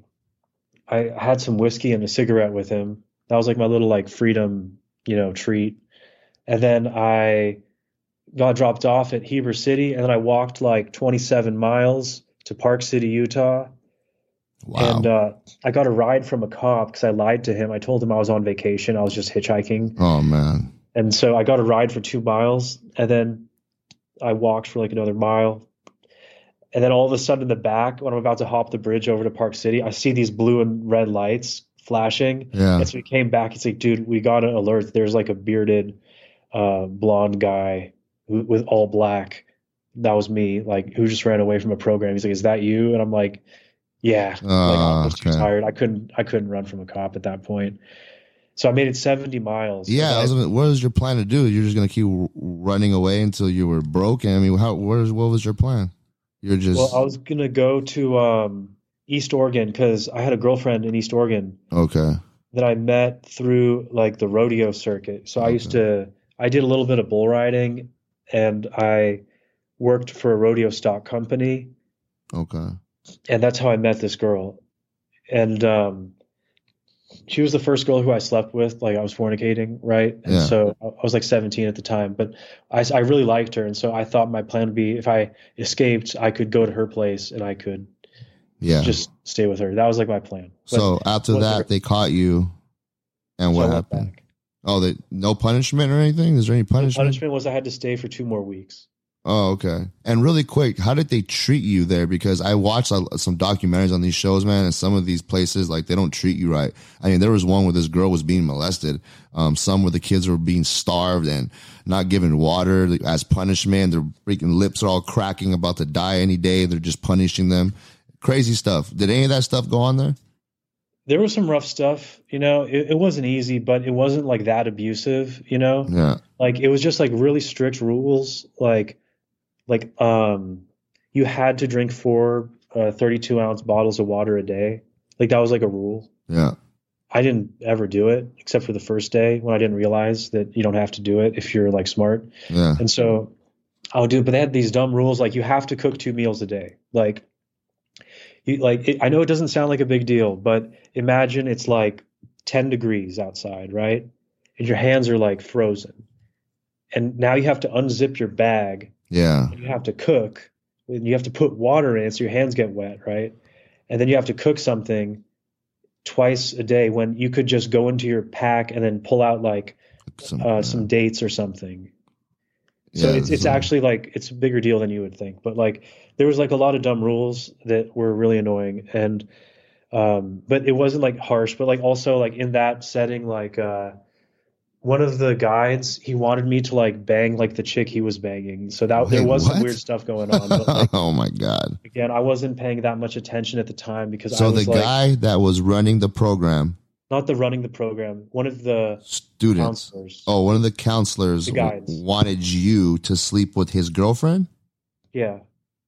I had some whiskey and a cigarette with him. That was like my little like freedom, you know, treat. And then I got dropped off at Heber City, and then I walked like twenty-seven miles to Park City, Utah. Wow. And uh, I got a ride from a cop because I lied to him. I told him I was on vacation. I was just hitchhiking. Oh man. And so I got a ride for two miles, and then I walked for like another mile. And then all of a sudden in the back, when I'm about to hop the bridge over to Park City, I see these blue and red lights flashing. Yeah. And so we came back. It's like, dude, we got an alert. There's like a bearded, uh, blonde guy who, with all black. That was me, like, who just ran away from a program. He's like, "Is that you?" And I'm like, "Yeah." Oh, like, I was too okay. tired. I couldn't. I couldn't run from a cop at that point. So I made it seventy miles. Yeah, And I was, I- what was your plan to do? You're just gonna keep r- running away until you were broken. I mean, how? What was, what was your plan? You're just well, I was gonna go to um, East Oregon because I had a girlfriend in East Oregon okay. that I met through like the rodeo circuit. So I used to. I did a little bit of bull riding, and I worked for a rodeo stock company, Okay. and that's how I met this girl. And um, she was the first girl who I slept with, like I was fornicating, right? And Yeah. so I was like seventeen at the time, but I, I really liked her. And so I thought my plan would be if I escaped, I could go to her place and I could Yeah. just stay with her. That was like my plan. But so after what- that, they caught you, and so what I went happened? back. Oh, they no punishment or anything? Is there any The punishment? punishment was I had to stay for two more weeks. Oh, okay. And really quick, how did they treat you there? Because I watched uh, some documentaries on these shows, man, and some of these places, like, they don't treat you right. I mean, there was one where this girl was being molested. Um, some where the kids were being starved and not given water as punishment. Their freaking lips are all cracking, about to die any day. They're just punishing them. Crazy stuff. Did any of that stuff go on there? There was some rough stuff, you know, it, it wasn't easy, but it wasn't like that abusive, you know, Yeah. like it was just like really strict rules. Like, like, um, you had to drink four, uh, thirty-two ounce bottles of water a day. Like that was like a rule. Yeah. I didn't ever do it except for the first day when I didn't realize that you don't have to do it if you're like smart. Yeah. And so I'll do it, but they had these dumb rules. Like you have to cook two meals a day. Like, you like, it, I know it doesn't sound like a big deal, but imagine it's like ten degrees outside, right? And your hands are like frozen. And now you have to unzip your bag Yeah. and you have to cook and you have to put water in it so your hands get wet, right? And then you have to cook something twice a day when you could just go into your pack and then pull out like Some, uh, some dates or something. So Yeah, it's it's so- actually like it's a bigger deal than you would think. But like there was like a lot of dumb rules that were really annoying, and um, but it wasn't like harsh. But like also like in that setting, like uh, one of the guides, he wanted me to like bang like the chick he was banging. So that there Wait, was some what? weird stuff going on. But like, oh my God. again, I wasn't paying that much attention at the time because I So was the like guy that was running the program, not the running the program. One of the students. counselors. Oh, one of the counselors The guides. w- wanted you to sleep with his girlfriend? Yeah.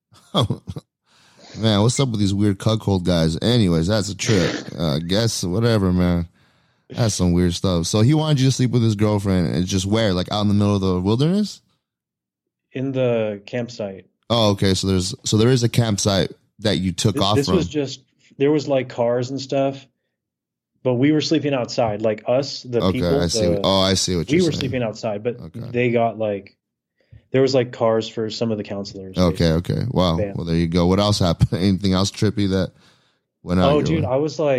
Man, what's up with these weird cuckold guys? Anyways, that's a trip. Uh, guess whatever, man. That's some weird stuff. So he wanted you to sleep with his girlfriend and just where? Like out in the middle of the wilderness? In the campsite. Oh, okay. So there's so there is a campsite that you took This, off this from. was just there was like cars and stuff, but we were sleeping outside. Like us, the okay, people. I see. the- what- oh, I see what we you're were saying. sleeping outside, but Okay. they got like there was like cars for some of the counselors. Okay, okay. Wow. Bam. Well, there you go. What else happened? Anything else trippy that went out? Oh, your dude, way? I was like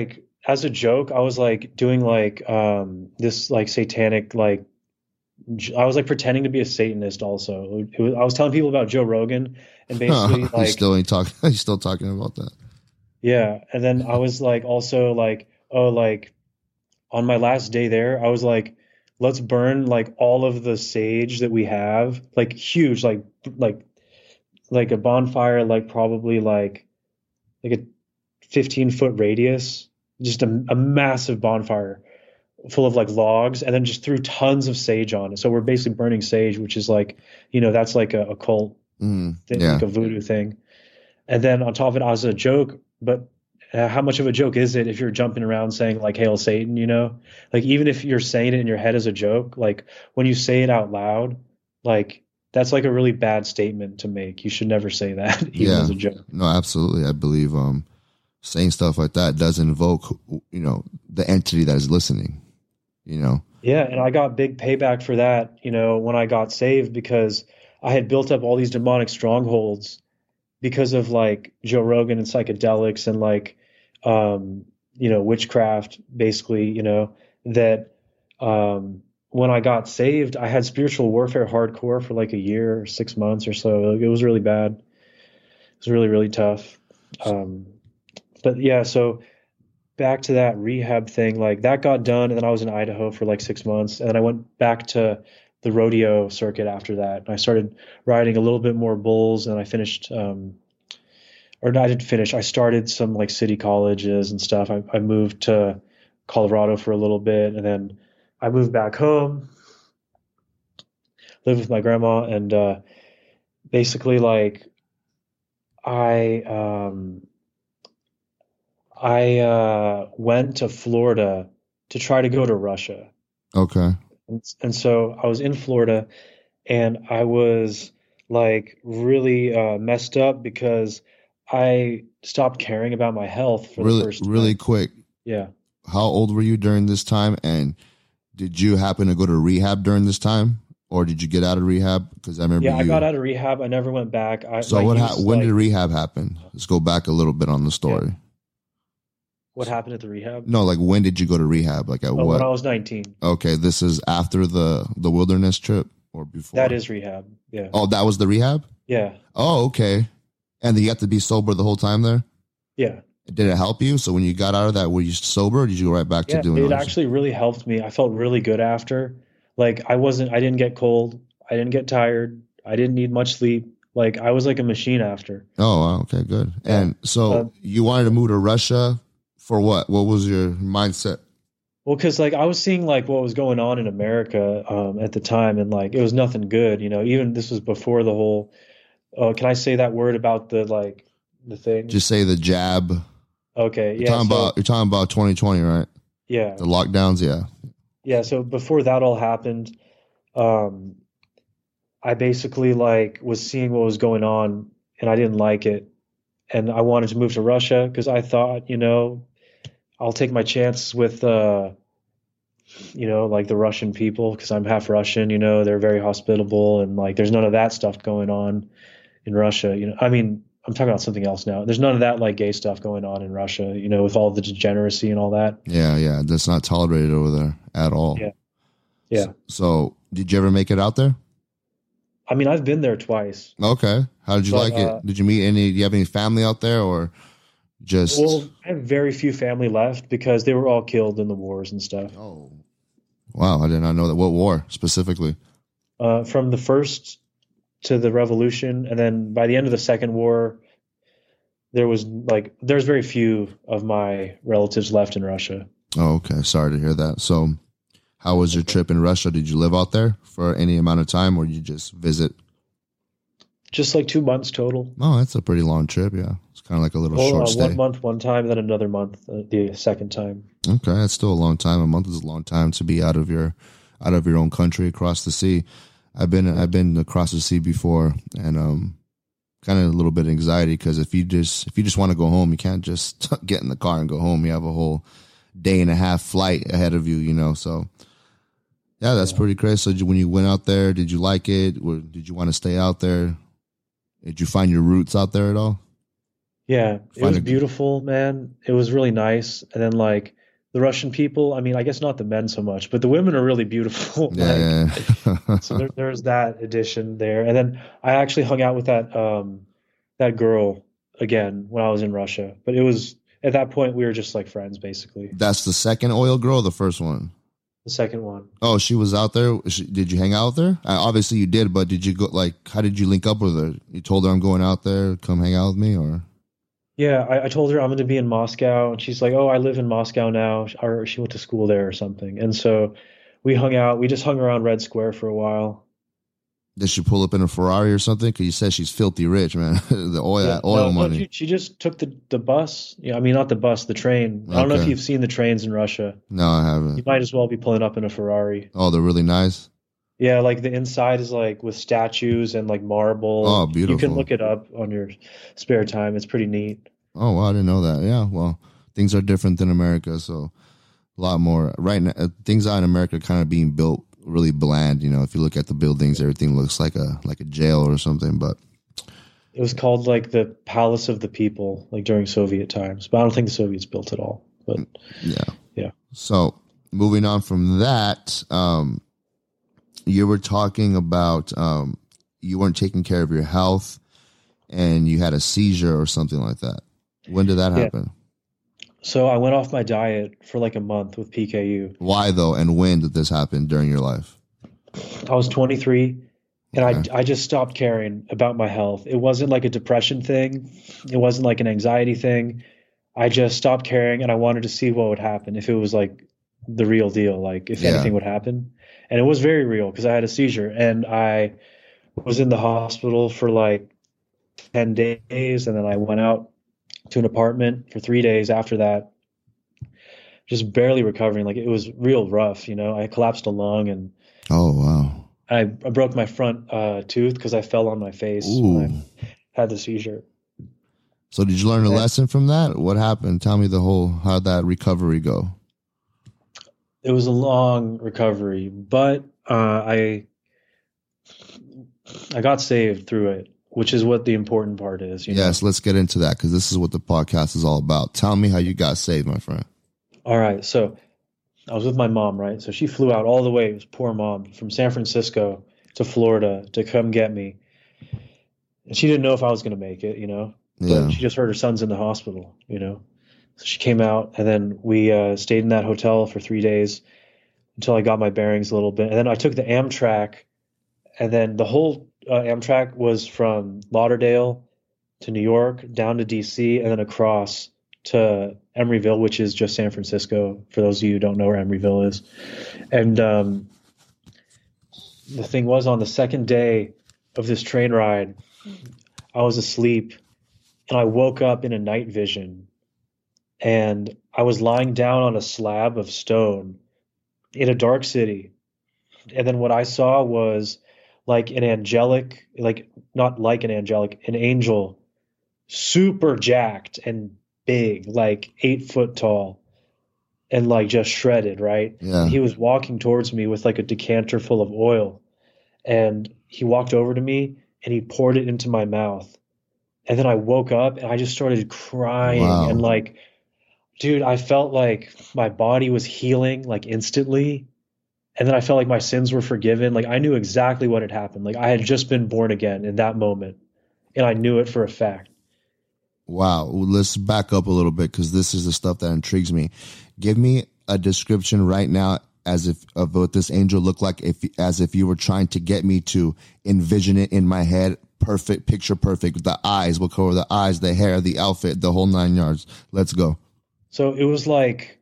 as a joke, I was like doing like um this like satanic like j- I was like pretending to be a Satanist also. It was, I was telling people about Joe Rogan and basically you like still ain't talking. You still talking about that? yeah, and then I was like also like oh like on my last day there, I was like let's burn like all of the sage that we have, like huge like like like a bonfire like probably like like a fifteen foot radius, just a, a massive bonfire full of like logs, and then just threw tons of sage on it. So we're basically burning sage, which is like, you know, that's like a, a cult Mm, thing, yeah. like a voodoo thing. And then on top of it, I was a joke, but uh, how much of a joke is it if you're jumping around saying like "Hail Satan"? You know, like even if you're saying it in your head as a joke, like when you say it out loud, like that's like a really bad statement to make. You should never say that, even Yeah. as a joke. No, absolutely. I believe um, saying stuff like that does invoke, you know, the entity that is listening. You know. Yeah, and I got big payback for that, you know, when I got saved because I had built up all these demonic strongholds because of like Joe Rogan and psychedelics and like um, you know, witchcraft, basically, you know, that um when I got saved, I had spiritual warfare hardcore for like a year or six months or so. It was really bad. It was really, really tough. Um, but yeah, so back to that rehab thing, like that got done, and then I was in Idaho for like six months, and then I went back to the rodeo circuit after that. And I started riding a little bit more bulls, and I finished, um, or no, I didn't finish. I started some like city colleges and stuff. I, I moved to Colorado for a little bit, and then I moved back home, lived with my grandma, and uh, basically like I um, I uh, went to Florida to try to go to Russia. Okay. And, and so I was in Florida and I was like really uh, messed up because I stopped caring about my health for the Really, first time. really quick. Yeah. How old were you during this time? And did you happen to go to rehab during this time? Or did you get out of rehab? Because I remember Yeah, you. I got out of rehab. I never went back. I, So like, what? he Ha- was, when like, did rehab happen? Let's go back a little bit on the story. what happened at the rehab? No, like when did you go to rehab? Like at Oh, what? when I was nineteen. Okay, this is after the the wilderness trip or before? That is rehab. Yeah. Oh, that was the rehab? Yeah. Oh, okay. And then you have to be sober the whole time there? Yeah. Did it help you? So when you got out of that, were you sober or did you go right back to Yeah, doing it other actually really helped me. I felt really good after. Like I wasn't, I didn't get cold. I didn't get tired. I didn't need much sleep. Like I was like a machine after. Oh, wow, okay, good. Yeah. And so Um, you wanted to move to Russia for what? What was your mindset? Well, because like I was seeing like what was going on in America um, at the time, and like it was nothing good. You know, even this was before the whole. Uh, can I say that word about the like the thing? Just say the jab. Okay, You're yeah. talking So, about you're talking about twenty twenty, right? yeah, The lockdowns, yeah. yeah. So before that all happened, um, I basically like was seeing what was going on, and I didn't like it, and I wanted to move to Russia because I thought, you know, I'll take my chance with, uh, you know, like the Russian people because I'm half Russian. You know, they're very hospitable, and like there's none of that stuff going on in Russia. You know, I mean, I'm talking about something else now. There's none of that like gay stuff going on in Russia. You know, with all the degeneracy and all that. Yeah, yeah. That's not tolerated over there at all. Yeah. Yeah. So, so did you ever make it out there? I mean, I've been there twice. Okay. How did you But, like uh, it? Did you meet any, do you have any family out there or just? Well, I have very few family left because they were all killed in the wars and stuff. Oh, wow. I did not know that. What war specifically? Uh, from the first to the revolution, and then by the end of the second war, there was like there's very few of my relatives left in Russia. Oh, okay. Sorry to hear that. So how was your trip in Russia? Did you live out there for any amount of time or you just visit? Just like two months total. Oh, that's a pretty long trip. Yeah. It's kind of like a little Well, short uh, stay. one month one time, then another month uh, the second time. Okay. That's still a long time. A month is a long time to be out of your, out of your own country across the sea. I've been, I've been across the sea before and, um, kind of a little bit of anxiety because if you just, if you just want to go home, you can't just get in the car and go home. You have a whole day and a half flight ahead of you, you know? So yeah, that's pretty crazy. So did you- when you went out there, did you like it? Or did you want to stay out there? Did you find your roots out there at all? Yeah, it Find was a- beautiful, man. It was really nice. And then like the Russian people. I mean, I guess not the men so much, but the women are really beautiful. Yeah. Like, yeah. so there, there's that addition there. And then I actually hung out with that um that girl again when I was in Russia. But it was at that point we were just like friends basically. That's the second oil girl, or the first one? The second one. Oh, she was out there. She, did you hang out with her? Uh, obviously you did, but did you go, like, how did you link up with her? You told her I'm going out there, come hang out with me, or? Yeah, I, I told her I'm going to be in Moscow, and she's like, "Oh, I live in Moscow now," or she went to school there or something. And so we hung out. We just hung around Red Square for a while. Did she pull up in a Ferrari or something? Because you said she's filthy rich, man. the oil, Yeah, oil no, no, money. she, she just took the the bus. Yeah, I mean not the bus, the train. I don't know if Okay. you've seen the trains in Russia. No, I You haven't. might as well be pulling up in a Ferrari. Oh, they're really nice. Yeah, like the inside is like with statues and like marble. Oh, You beautiful. can look it up on your spare time. It's pretty neat. Oh, wow, I didn't know that. Yeah, well, things are different than America, so a lot more. Right now, uh, things out in America are kind of being built really bland. You know, if you look at the buildings, everything looks like a like a jail or something. But It was called like the Palace of the People, like during Soviet times. But I don't think the Soviets built it all. But yeah, yeah. So moving on from that, um, you were talking about um, you weren't taking care of your health, and you had a seizure or something like that. When did that Yeah. happen? So I went off my diet for like a month with P K U. Why though, and when did this happen during your life? I was twenty-three and Okay. I, I just stopped caring about my health. It wasn't like a depression thing. It wasn't like an anxiety thing. I just stopped caring and I wanted to see what would happen if it was like the real deal, like if Yeah. anything would happen. And it was very real because I had a seizure and I was in the hospital for like ten days and then I went out to an apartment for three days after that, just barely recovering. Like it was real rough, you know. I collapsed a lung and Oh wow. I, I broke my front uh, tooth because I fell on my face Ooh. when I had the seizure. So did you learn a Yeah. lesson from that? What happened? Tell me the whole how'd that recovery go? It was a long recovery, but uh, I I got saved through it, which is what the important part is. You know? Yes, let's get into that because this is what the podcast is all about. Tell me how you got saved, my friend. All right, so I was with my mom, right? So she flew out all the way, it was poor mom, from San Francisco to Florida to come get me. And she didn't know if I was going to make it, you know, but Yeah. she just heard her son's in the hospital, you know. So she came out and then we uh, stayed in that hotel for three days until I got my bearings a little bit. And then I took the Amtrak and then the whole uh, Amtrak was from Lauderdale to New York, down to D C, and then across to Emeryville, which is just San Francisco, for those of you who don't know where Emeryville is. And um, the thing was, on the second day of this train ride, I was asleep and I woke up in a night vision and I was lying down on a slab of stone in a dark city. And then what I saw was like an angelic, like not like an angelic, an angel, super jacked and big, like eight foot tall and like just shredded, right? Yeah. And he was walking towards me with like a decanter full of oil. And he walked over to me and he poured it into my mouth. And then I woke up and I just started crying. Wow. And like, dude, I felt like my body was healing like instantly. And then I felt like my sins were forgiven. Like I knew exactly what had happened. Like I had just been born again in that moment. And I knew it for a fact. Wow. Well, let's back up a little bit because this is the stuff that intrigues me. Give me a description right now as if of what this angel looked like, if as if you were trying to get me to envision it in my head. Perfect, picture perfect. The eyes, what color the eyes, the hair, the outfit, the whole nine yards. Let's go. So it was like,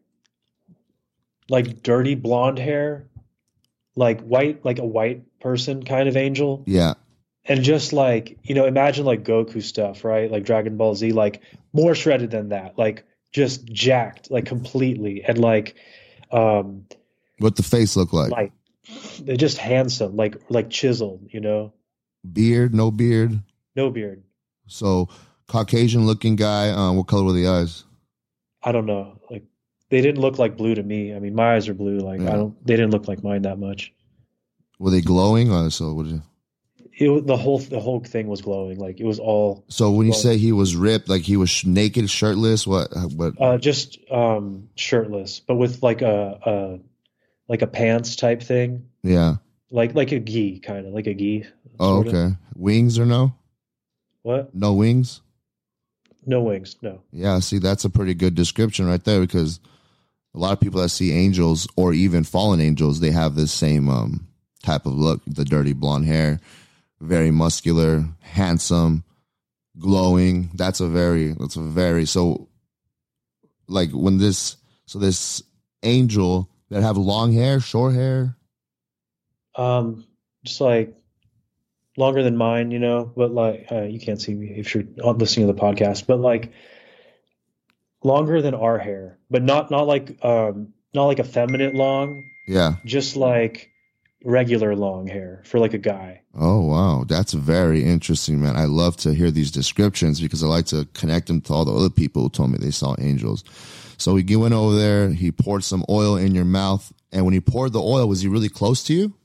like dirty blonde hair, like white, like a white person kind of angel. Yeah. And just like, you know, imagine like Goku stuff, right? Like Dragon Ball Z, like more shredded than that, like just jacked, like completely. And like, um, What the face look like? like they're just handsome, like, like chiseled, you know, Beard, no beard. no beard. So Caucasian looking guy. Uh, what color were the eyes? I don't know. Like they didn't look like blue to me. I mean, my eyes are blue. Like Yeah. I don't, they didn't look like mine that much. Were they glowing? Or so what did you? it wa- the whole the whole thing was glowing. Like it was all So when you glowing. say he was ripped, like he was sh- naked, shirtless, what? What? Uh, just um, shirtless, but with like a, a like a pants type thing, Yeah. like like a gi kind of like a gi. Oh, Sort of. okay. Wings or no? What? No wings? No wings. No. Yeah. See, that's a pretty good description right there, because a lot of people that see angels or even fallen angels, they have this same um, type of look, the dirty blonde hair, very muscular, handsome, glowing. That's a very, that's a very, so like when this, so this angel that have long hair, short hair. Um, just like longer than mine, you know. But like, uh, you can't see me if you're not listening to the podcast. But like longer than our hair, but not not like um not like effeminate long, Yeah. just like regular long hair for like a guy. Oh, wow. That's very interesting, man. I love to hear these descriptions because I like to connect them to all the other people who told me they saw angels. So we went over there. He poured some oil in your mouth. And when he poured the oil, was he really close to you?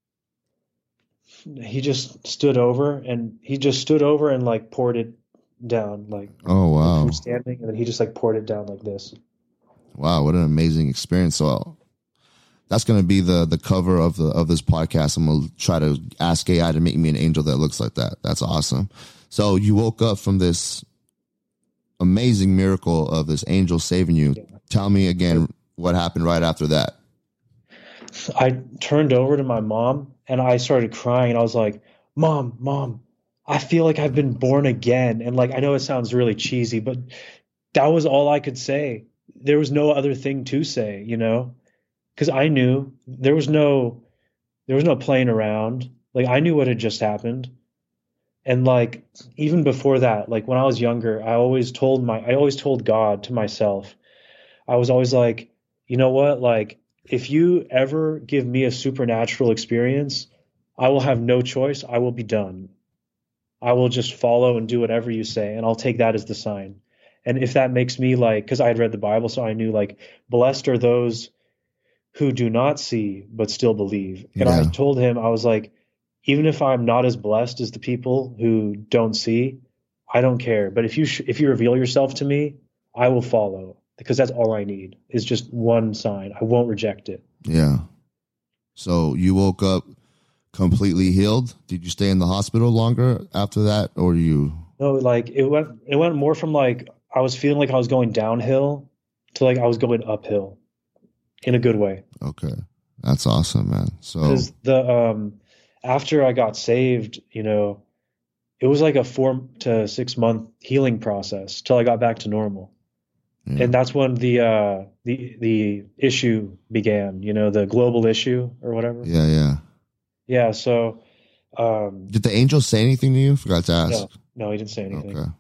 He just stood over and he just stood over and like poured it down, like Oh, like wow. from standing, and then he just like poured it down like this. Wow. What an amazing experience. So that's going to be the, the cover of the, of this podcast. I'm going to try to ask A I to make me an angel that looks like that. That's awesome. So you woke up from this amazing miracle of this angel saving you. Yeah. Tell me again what happened right after that. I turned over to my mom and I started crying, and I was like, "Mom, mom, I feel like I've been born again." And like, I know it sounds really cheesy, but that was all I could say. There was no other thing to say, you know, because I knew there was no, there was no playing around. Like I knew what had just happened. And like, even before that, like when I was younger, I always told my, I always told God to myself. I was always like, you know what? Like, if you ever give me a supernatural experience, I will have no choice. I will be done. I will just follow and do whatever you say, and I'll take that as the sign. And if that makes me like, because I had read the Bible, so I knew like, blessed are those who do not see but still believe. And I Yeah. told him, I was like, even if I'm not as blessed as the people who don't see, I don't care. But if you sh- if you reveal yourself to me, I will follow, because that's all I need is just one sign. I won't reject it. Yeah. So you woke up completely healed. Did you stay in the hospital longer after that, or you? No, like it went it went more from like I was feeling like I was going downhill to like I was going uphill in a good way. Okay, that's awesome, man. So Because the um after I got saved, you know, it was like a four to six month healing process till I got back to normal. yeah. And that's when the uh the the issue began, you know, the global issue or whatever. yeah, yeah. Yeah, so um Did the angel say anything to you? Forgot to ask. no, no, he didn't say anything. Okay.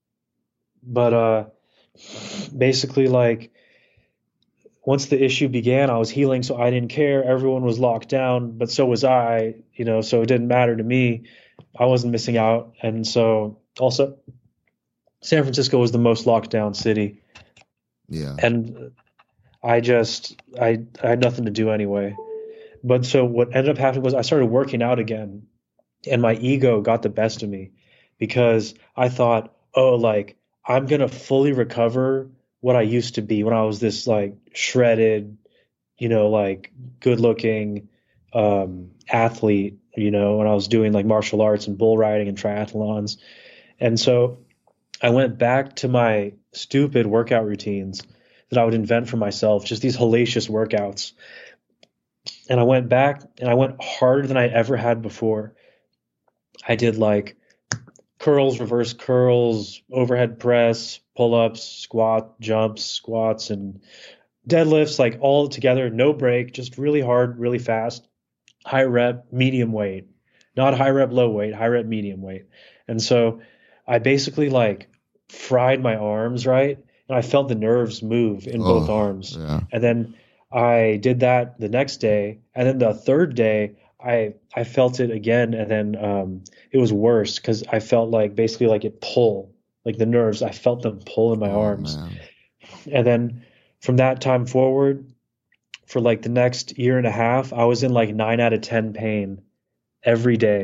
But uh basically like once the issue began, I was healing, so I didn't care. Everyone was locked down, but so was I, you know, so it didn't matter to me. I wasn't missing out. And so also San Francisco was the most locked down city. Yeah. And I just I I had nothing to do anyway. But so what ended up happening was I started working out again, and my ego got the best of me because I thought, oh, like I'm gonna fully recover what I used to be when I was this like shredded, you know, like good looking um, athlete, you know, when I was doing like martial arts and bull riding and triathlons. And so I went back to my stupid workout routines that I would invent for myself, just these hellacious workouts. And I went back and I went harder than I ever had before. I did like curls, reverse curls, overhead press, pull-ups, squat, jumps, squats, and deadlifts, like all together, no break, just really hard, really fast, high rep, medium weight, not high rep, low weight, high rep, medium weight. And so I basically like fried my arms, right? And I felt the nerves move in Oh, both arms. yeah. And then I did that the next day. And then the third day, I I felt it again. And then um, it was worse because I felt like basically like it pull, like the nerves, I felt them pull in my Oh, arms. man. And then from that time forward, for like the next year and a half, I was in like nine out of ten pain every day.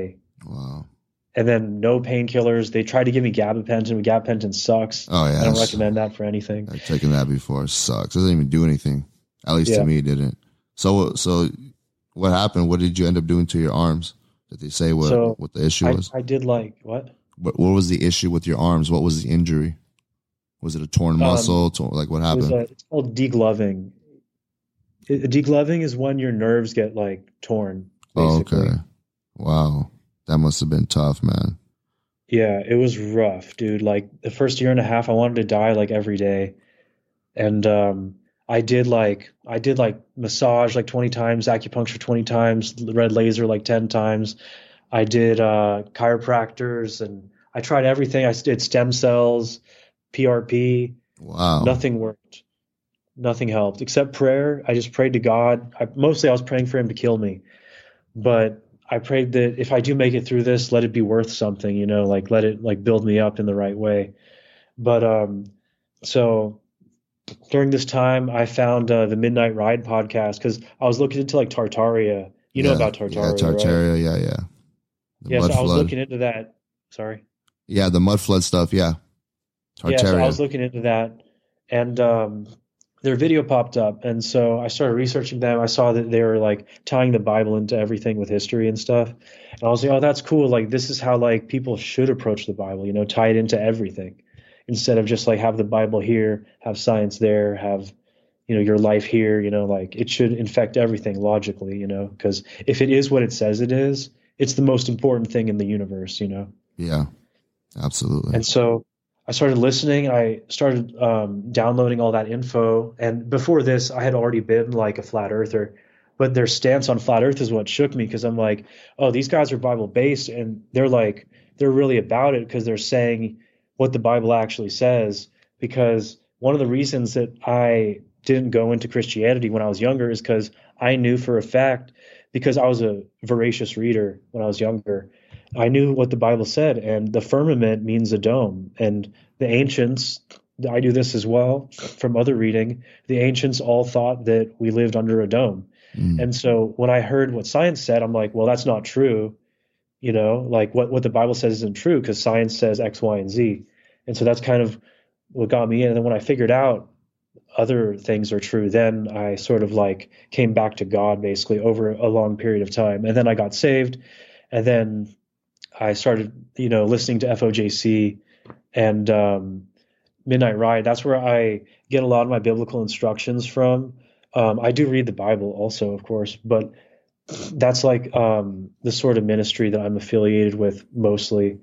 Wow. And then no painkillers. They tried to give me gabapentin, but gabapentin sucks. Oh yeah. I don't recommend that for anything. I've taken that before. It sucks. It doesn't even do anything. At least Yeah. to me, it didn't. So, so what happened? What did you end up doing to your arms? Did they say what, So what the issue I, was? I did like, what? What, what was the issue with your arms? What was the injury? Was it a torn muscle? Um, Tor- like what It was happened? a, it's called degloving. It, degloving is when your nerves get like torn, Oh, basically. okay. Wow. That must have been tough, man. Yeah, it was rough, dude. Like the first year and a half, I wanted to die like every day. And um, I did like I did like massage like twenty times, acupuncture twenty times, red laser like ten times. I did uh, chiropractors and I tried everything. I did stem cells, P R P. Wow. Nothing worked. Nothing helped except prayer. I just prayed to God. I, mostly I was praying for him to kill me. But I prayed that if I do make it through this, let it be worth something, you know, like let it like build me up in the right way. But um, so during this time, I found uh, the Midnight Ride podcast because I was looking into like Tartaria. You know Yeah, about Tartaria, Yeah, right? Tartaria. Yeah, yeah. The Yeah, mud so I was flood. looking into that. Sorry. Yeah, the mud flood stuff. Yeah. Tartaria. Yeah, so I was looking into that, and um, their video popped up, and so I started researching them. I saw that they were like tying the Bible into everything with history and stuff, and I was like, "Oh, that's cool! Like this is how like people should approach the Bible, you know, tie it into everything, instead of just like have the Bible here, have science there, have you know your life here, you know, like it should infect everything logically, you know, because if it is what it says it is, it's the most important thing in the universe, you know." Yeah, absolutely. And so I started listening. I started um, downloading all that info. And before this, I had already been like a flat earther. But their stance on flat earth is what shook me because I'm like, oh, these guys are Bible based. And they're like, they're really about it because they're saying what the Bible actually says. Because one of the reasons that I didn't go into Christianity when I was younger is because I knew for a fact, because I was a voracious reader when I was younger, I knew what the Bible said, and the firmament means a dome. And the ancients, I do this as well from other reading, the ancients all thought that we lived under a dome. Mm. And so when I heard what science said, I'm like, well, that's not true. You know, like what, what the Bible says isn't true because science says X, Y, and Z. And so that's kind of what got me in. And then when I figured out other things are true, then I sort of like came back to God basically over a long period of time. And then I got saved. And then I started, you know, listening to F O J C and um, Midnight Ride. That's where I get a lot of my biblical instructions from. Um, I do read the Bible also, of course, but that's like um, the sort of ministry that I'm affiliated with mostly.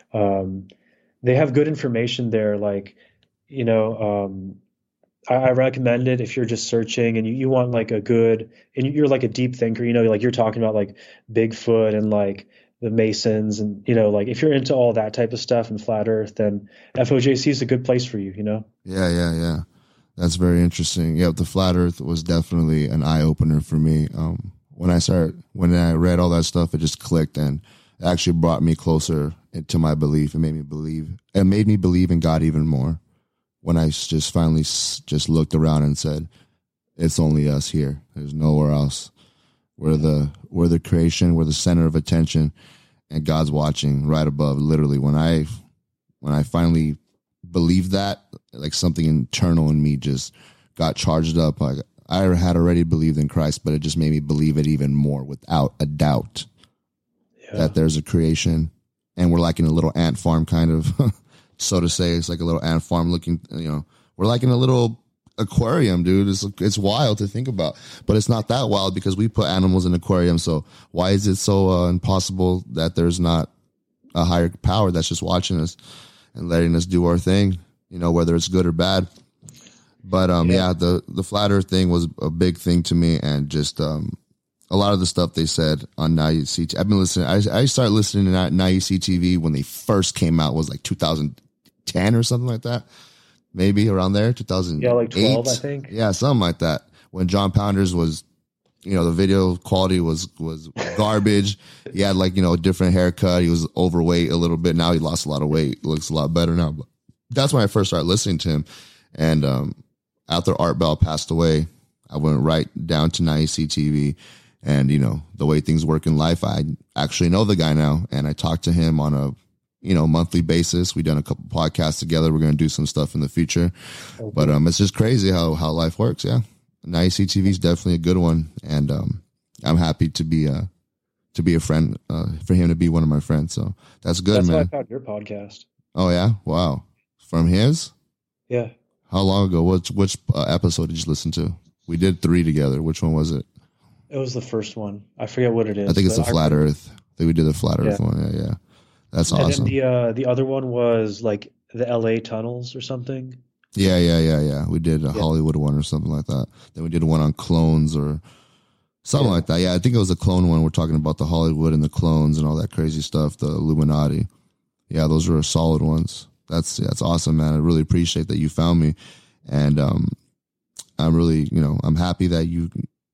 Um, they have good information there. Like, you know, um, I, I recommend it if you're just searching and you, you want like a good, and you're like a deep thinker, you know, like you're talking about like Bigfoot and like the Masons and, you know, like if you're into all that type of stuff and flat earth, then F O J C is a good place for you, you know? Yeah, yeah, yeah. That's very interesting. Yeah, the flat earth was definitely an eye opener for me. Um, when I started, when I read all that stuff, it just clicked and it actually brought me closer to my belief. It made me believe, it made me believe in God even more when I just finally just looked around and said, it's only us here. There's nowhere else. We're the, we're the creation. We're the center of attention and God's watching right above. Literally, when I, when I finally believed that, like something internal in me just got charged up. Like I had already believed in Christ, but it just made me believe it even more without a doubt yeah. that there's a creation and we're like in a little ant farm kind of, so to say. It's like a little ant farm looking, you know, we're like in a little aquarium, dude. It's it's wild to think about, but it's not that wild because we put animals in aquariums. So why is it so uh, impossible that there's not a higher power that's just watching us and letting us do our thing, you know, whether it's good or bad? But um, yeah. yeah, the the flat Earth thing was a big thing to me, and just um, a lot of the stuff they said on Now You See. I've been listening. I I started listening to Now You See T V when they first came out. Was like two thousand ten or something like that. Maybe around there, two thousand eight. Yeah, like twelve, I think. Yeah, something like that. When John Pounders was, you know, the video quality was was garbage. He had like, you know, a different haircut. He was overweight a little bit. Now he lost a lot of weight. Looks a lot better now. But that's when I first started listening to him. And um, after Art Bell passed away, I went right down to Now You See T V. And, you know, the way things work in life, I actually know the guy now, and I talk to him on a, you know, monthly basis. We've done a couple podcasts together. We're going to do some stuff in the future, okay. but um, it's just crazy how, how life works. Yeah. N I E C T V is definitely a good one. And um, I'm happy to be a, to be a friend, uh, for him to be one of my friends. So that's good, that's man. That's how I found your podcast. Oh yeah. Wow. From his? Yeah. How long ago? Which, which uh, episode did you listen to? We did three together. Which one was it? It was the first one. I forget what it is. I think it's the Flat I, Earth. I think we did the Flat Earth yeah. one. Yeah, yeah. That's and awesome. And then the uh, the other one was like the L A tunnels or something. Yeah, yeah, yeah, yeah. We did a yeah. Hollywood one or something like that. Then we did one on clones or something yeah. like that. Yeah, I think it was the clone one. We're talking about the Hollywood and the clones and all that crazy stuff, the Illuminati. Yeah, those were solid ones. That's yeah, that's awesome, man. I really appreciate that you found me, and um, I'm really, you know, I'm happy that you.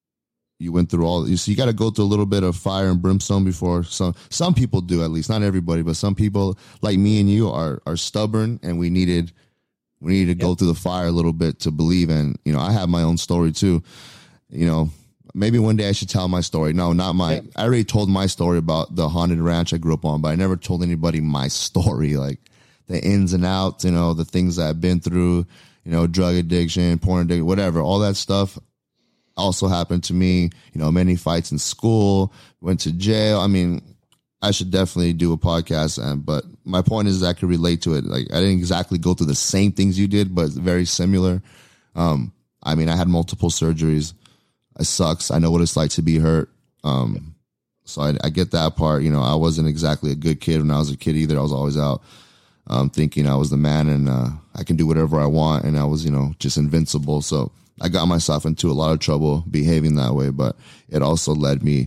You went through all you see. You got to go through a little bit of fire and brimstone before some some people do, at least not everybody, but some people like me and you are are stubborn, and we needed we needed to yep. go through the fire a little bit to believe. And you know, I have my own story too. You know, maybe one day I should tell my story. No, not my. Yep. I already told my story about the haunted ranch I grew up on, but I never told anybody my story, like the ins and outs. You know, the things that I've been through. You know, drug addiction, porn addiction, whatever, all that stuff. Also happened to me, you know, many fights in school, went to jail. I mean, I should definitely do a podcast, and, but my point is that I could relate to it. Like, I didn't exactly go through the same things you did, but very similar. Um, I mean, I had multiple surgeries. It sucks. I know what it's like to be hurt. Um, so I, I get that part. You know, I wasn't exactly a good kid when I was a kid either. I was always out um, thinking I was the man, and uh, I can do whatever I want, and I was, you know, just invincible. So I got myself into a lot of trouble behaving that way, but it also led me,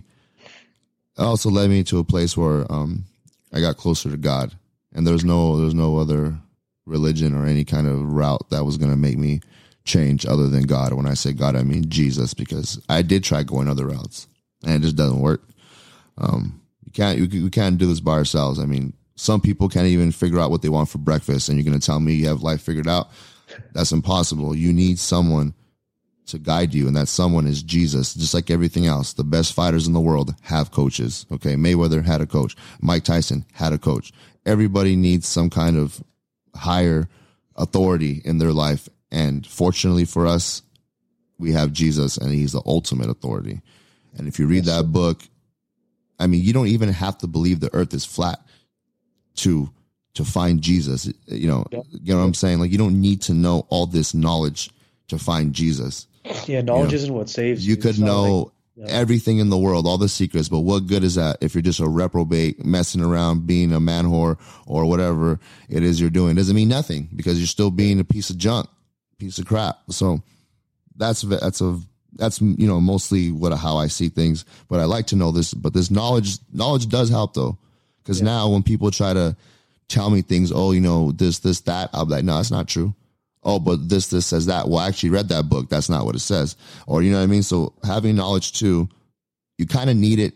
it also led me to a place where um, I got closer to God, and there's no, there's no other religion or any kind of route that was going to make me change other than God. When I say God, I mean Jesus, because I did try going other routes, and it just doesn't work. Um, you can't, you, you can't do this by ourselves. I mean, some people can't even figure out what they want for breakfast, and you're going to tell me you have life figured out? That's impossible. You need someone to guide you, and that someone is Jesus. Just like everything else, the best fighters in the world have coaches. Okay, Mayweather had a coach. Mike Tyson had a coach. Everybody needs some kind of higher authority in their life, and fortunately for us, we have Jesus, and he's the ultimate authority. And if you read yes. that book, I mean, you don't even have to believe the earth is flat to to find Jesus. You know, yep. you know what I'm saying? Like, you don't need to know all this knowledge to find Jesus. Yeah, knowledge you know, isn't what saves you. You could know like, yeah. everything in the world, all the secrets, but what good is that if you're just a reprobate, messing around, being a man whore, or whatever it is you're doing? It doesn't mean nothing, because you're still being a piece of junk, piece of crap. So that's that's a that's you know mostly what how I see things. But I like to know this. But this knowledge knowledge does help, though, because yeah. now when people try to tell me things, oh, you know, this this that, I'll be like, no, that's not true. Oh, but this, this says that. Well, I actually read that book. That's not what it says. Or, you know what I mean? So having knowledge too, you kind of need it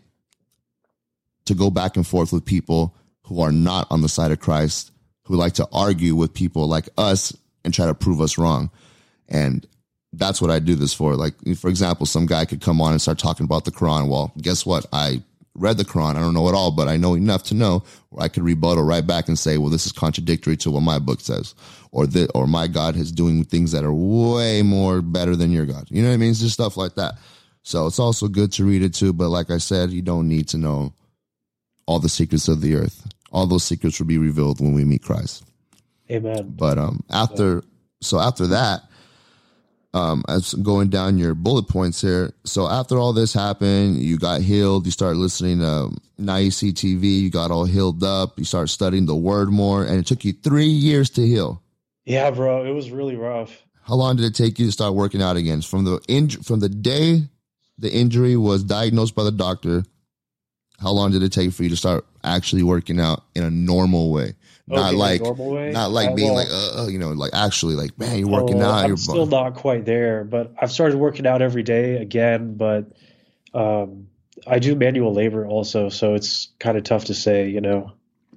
to go back and forth with people who are not on the side of Christ, who like to argue with people like us and try to prove us wrong. And that's what I do this for. Like, for example, some guy could come on and start talking about the Quran. Well, guess what? I read the Quran. I don't know it all, but I know enough to know where I could rebuttal right back and say, well, this is contradictory to what my book says, or the, or my God is doing things that are way more better than your God. You know what I mean? It's just stuff like that. So it's also good to read it too. But like I said, you don't need to know all the secrets of the earth. All those secrets will be revealed when we meet Christ. Amen. But um, after, yeah. so after that, Um, as going down your bullet points here. So after all this happened, you got healed. You started listening to N I E C T V. You got all healed up. You started studying the word more, and it took you three years to heal. Yeah, bro, it was really rough. How long did it take you to start working out again? From the inj- from the day the injury was diagnosed by the doctor, how long did it take for you to start actually working out in a normal way? Not okay, like, normal way? not like I, being well, like, uh, uh, you know, like actually like, man, you're working oh, out. I'm you're still not quite there, but I've started working out every day again, but um, I do manual labor also, so it's kind of tough to say, you know.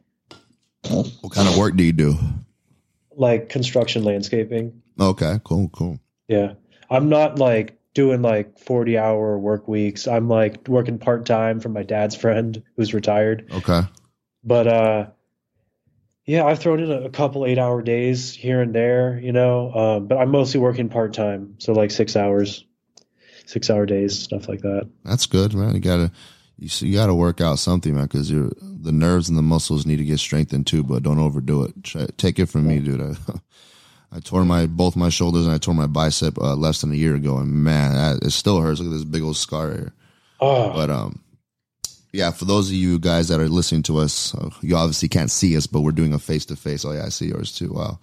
What kind of work do you do? Like construction landscaping. Okay, cool, cool. Yeah. I'm not like doing like forty hour work weeks. I'm like working part time for my dad's friend who's retired. Okay. But uh, yeah, I've thrown in a, a couple eight hour days here and there, you know. Uh, but I'm mostly working part time, so like six hours, six hour days, stuff like that. That's good, man. You gotta you, you gotta work out something, man, because you're the nerves and the muscles need to get strengthened too. But don't overdo it. Try, take it from me, dude. I, I tore my both my shoulders and I tore my bicep uh, less than a year ago, and man, that, it still hurts. Look at this big old scar here. Oh. But um, yeah, for those of you guys that are listening to us, uh, you obviously can't see us, but we're doing a face to face. Oh yeah, I see yours too. Wow.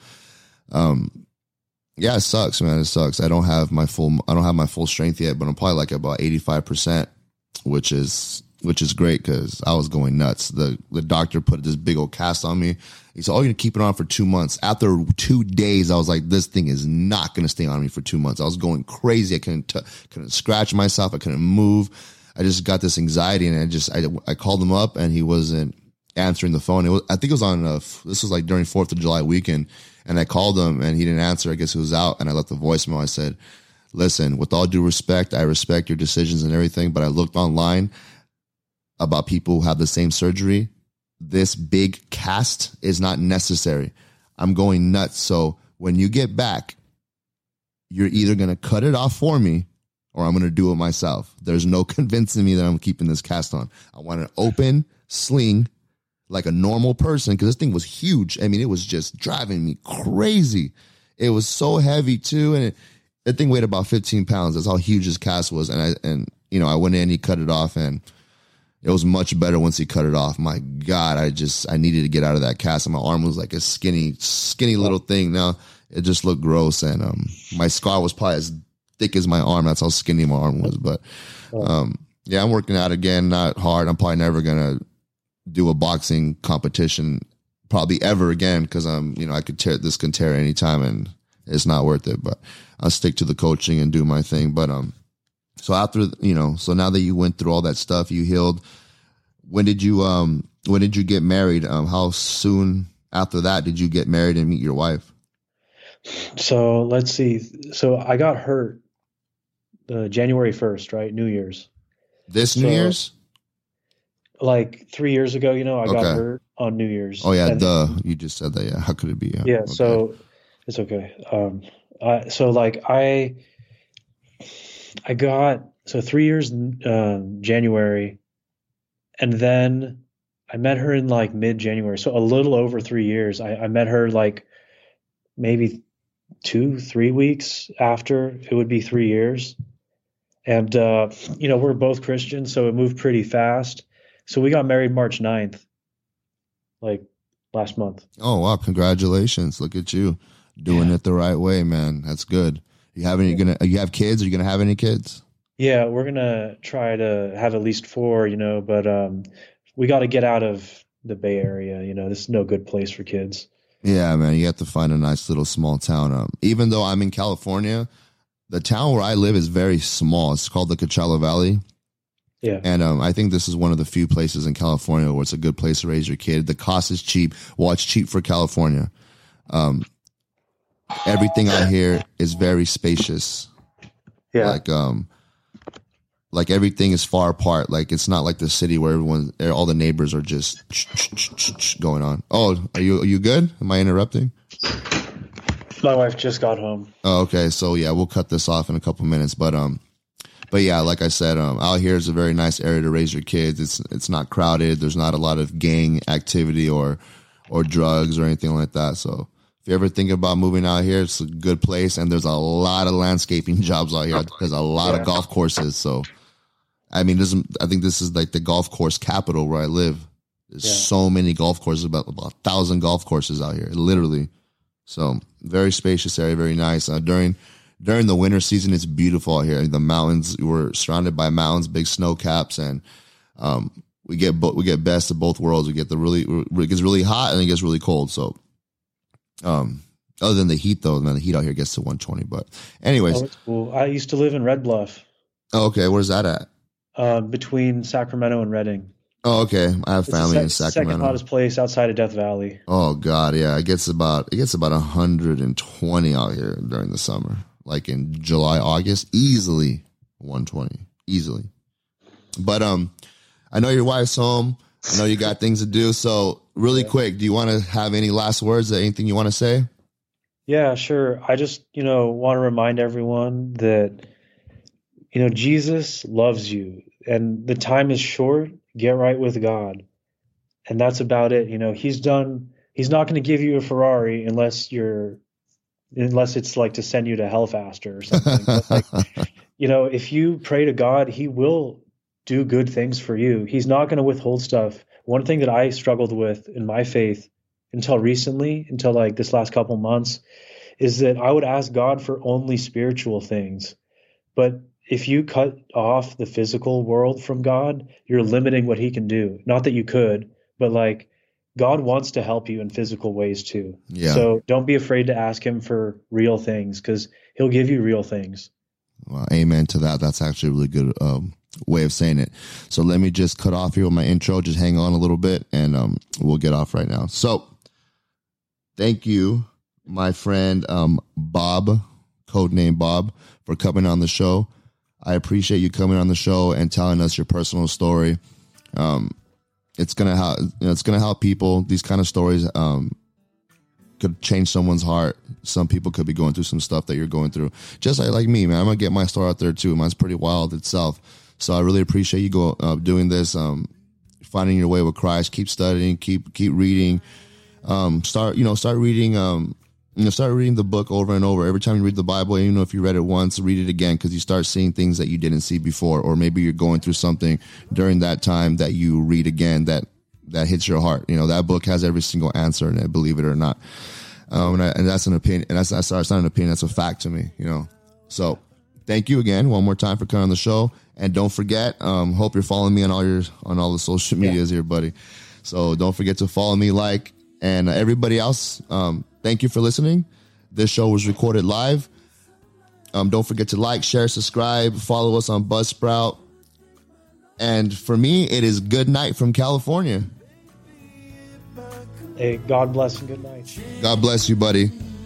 Um, yeah, it sucks, man. It sucks. I don't have my full I don't have my full strength yet, but I'm probably like about eighty-five percent, which is which is great because I was going nuts. The the doctor put this big old cast on me. He said, "Oh, you're gonna keep it on for two months." After two days, I was like, "This thing is not gonna stay on me for two months." I was going crazy. I couldn't t- couldn't scratch myself. I couldn't move. I just got this anxiety, and I just I I called him up, and he wasn't answering the phone. It was I think it was on a, this was like during Fourth of July weekend, and I called him, and he didn't answer. I guess he was out, and I left the voicemail. I said, "Listen, with all due respect, I respect your decisions and everything, but I looked online about people who have the same surgery. This big cast is not necessary. I'm going nuts. So when you get back, you're either going to cut it off for me or I'm going to do it myself. There's no convincing me that I'm keeping this cast on. I want an open sling like a normal person because this thing was huge. I mean, it was just driving me crazy. It was so heavy too. And it, that thing weighed about fifteen pounds. That's how huge this cast was. And I, and you know, I went in, he cut it off, and it was much better once he cut it off. My God, I just, I needed to get out of that cast. And my arm was like a skinny, skinny little thing. Now it just looked gross. And um, my scar was probably as thick as my arm. That's how skinny my arm was. But um, yeah, I'm working out again, not hard. I'm probably never going to do a boxing competition probably ever again because I'm, you know, I could tear, this can tear anytime and it's not worth it. But I'll stick to the coaching and do my thing. But um, so after, you know, so now that you went through all that stuff, you healed. When did you um when did you get married? Um, how soon after that did you get married and meet your wife? So let's see. So I got hurt uh, January first, right? New Year's. This So- New Year's? Like three years ago, you know, I got Okay. hurt on New Year's. Oh yeah, And- duh. You just said that. Yeah, how could it be? Yeah, okay. so it's okay. Um, I, so like I, I got so three years um, January, and then I met her in like mid January, so a little over three years. I, I met her like maybe two, three weeks after it would be three years, and uh, you know we're both Christians, so it moved pretty fast. So we got married March ninth, like last month. Oh wow, congratulations! Look at you doing Yeah. it the right way, man. That's good. You have any gonna? You have kids? Are you gonna have any kids? Yeah, we're gonna try to have at least four, you know, but um, we got to get out of the Bay Area. You know, this is no good place for kids. Yeah, man. You have to find a nice little small town. Um, even though I'm in California, the town where I live is very small. It's called the Coachella Valley. Yeah, And um, I think this is one of the few places in California where it's a good place to raise your kid. The cost is cheap. Well, it's cheap for California. Um, everything out here is very spacious. yeah, Like um, like everything is far apart. Like it's not like the city where everyone, all the neighbors are just going on. Oh, are you are you good? Am I interrupting? my wife just got home. Oh, okay. So yeah, we'll cut this off in a couple minutes. But um, but yeah, like I said, um, out here is a very nice area to raise your kids. It's it's not crowded. There's not a lot of gang activity or or drugs or anything like that. So if you ever think about moving out here, it's a good place. And there's a lot of landscaping jobs out here. There's a lot Yeah. of golf courses. So I mean, this is, I think this is like the golf course capital where I live. There's Yeah. so many golf courses, about, about a thousand golf courses out here, literally. So very spacious area, very nice. Uh, during during the winter season, it's beautiful out here. The mountains, we're surrounded by mountains, big snow caps, and um, we get bo- we get best of both worlds. We get the really it gets really hot and it gets really cold. So, um, other than the heat though, man, the heat out here gets to one twenty. But anyways, Oh, it's cool. I used to live in Red Bluff, oh, okay, where's that at? uh, between Sacramento and Redding. Oh, okay, I have It's the family sec- in Sacramento. Second hottest place outside of Death Valley. Oh God, yeah, it gets about it gets about one hundred twenty out here during the summer. like in July, August, easily one twenty, easily. But um, I know your wife's home. I know you got things to do. So really yeah. quick, do you want to have any last words? Anything you want to say? Yeah, sure. I just, you know, want to remind everyone that, you know, Jesus loves you and the time is short. Get right with God. And that's about it. You know, he's done, he's not going to give you a Ferrari unless you're, unless it's like to send you to hell faster or something. But like, you know, if you pray to God, he will do good things for you. He's not going to withhold stuff. One thing that I struggled with in my faith until recently, until like this last couple months, is that I would ask God for only spiritual things. But if you cut off the physical world from God, you're limiting what he can do. Not that you could, but like God wants to help you in physical ways too. Yeah. So don't be afraid to ask him for real things because he'll give you real things. Well, amen to that. That's actually a really good um, way of saying it. So let me just cut off here with my intro. Just hang on a little bit and um, we'll get off right now. So thank you, my friend um, Bob, codename Bob, for coming on the show. I appreciate you coming on the show and telling us your personal story. Um, it's gonna help. You know, it's gonna help people. These kind of stories um, could change someone's heart. Some people could be going through some stuff that you're going through. Just like, like me, man. I'm gonna get my story out there too. Mine's pretty wild itself. So I really appreciate you go uh, doing this, um, finding your way with Christ. Keep studying. Keep keep reading. Um, start you know start reading. Um, You know, start reading the book over and over. Every time you read the Bible, even though if you read it once, read it again because you start seeing things that you didn't see before, or maybe you're going through something during that time that you read again that that hits your heart. You know, that book has every single answer in it, believe it or not. Um, and, I, and that's an opinion. And that's, that's that's not an opinion. That's a fact to me. You know, so thank you again one more time for coming on the show. And don't forget, um, hope you're following me on all your on all the social medias yeah. here, buddy. So don't forget to follow me, like, and uh, everybody else. Um, Thank you for listening. This show was recorded live. Um, don't forget to like, share, subscribe, follow us on Buzzsprout. And for me, it is good night from California. Hey, God bless and good night. God bless you, buddy.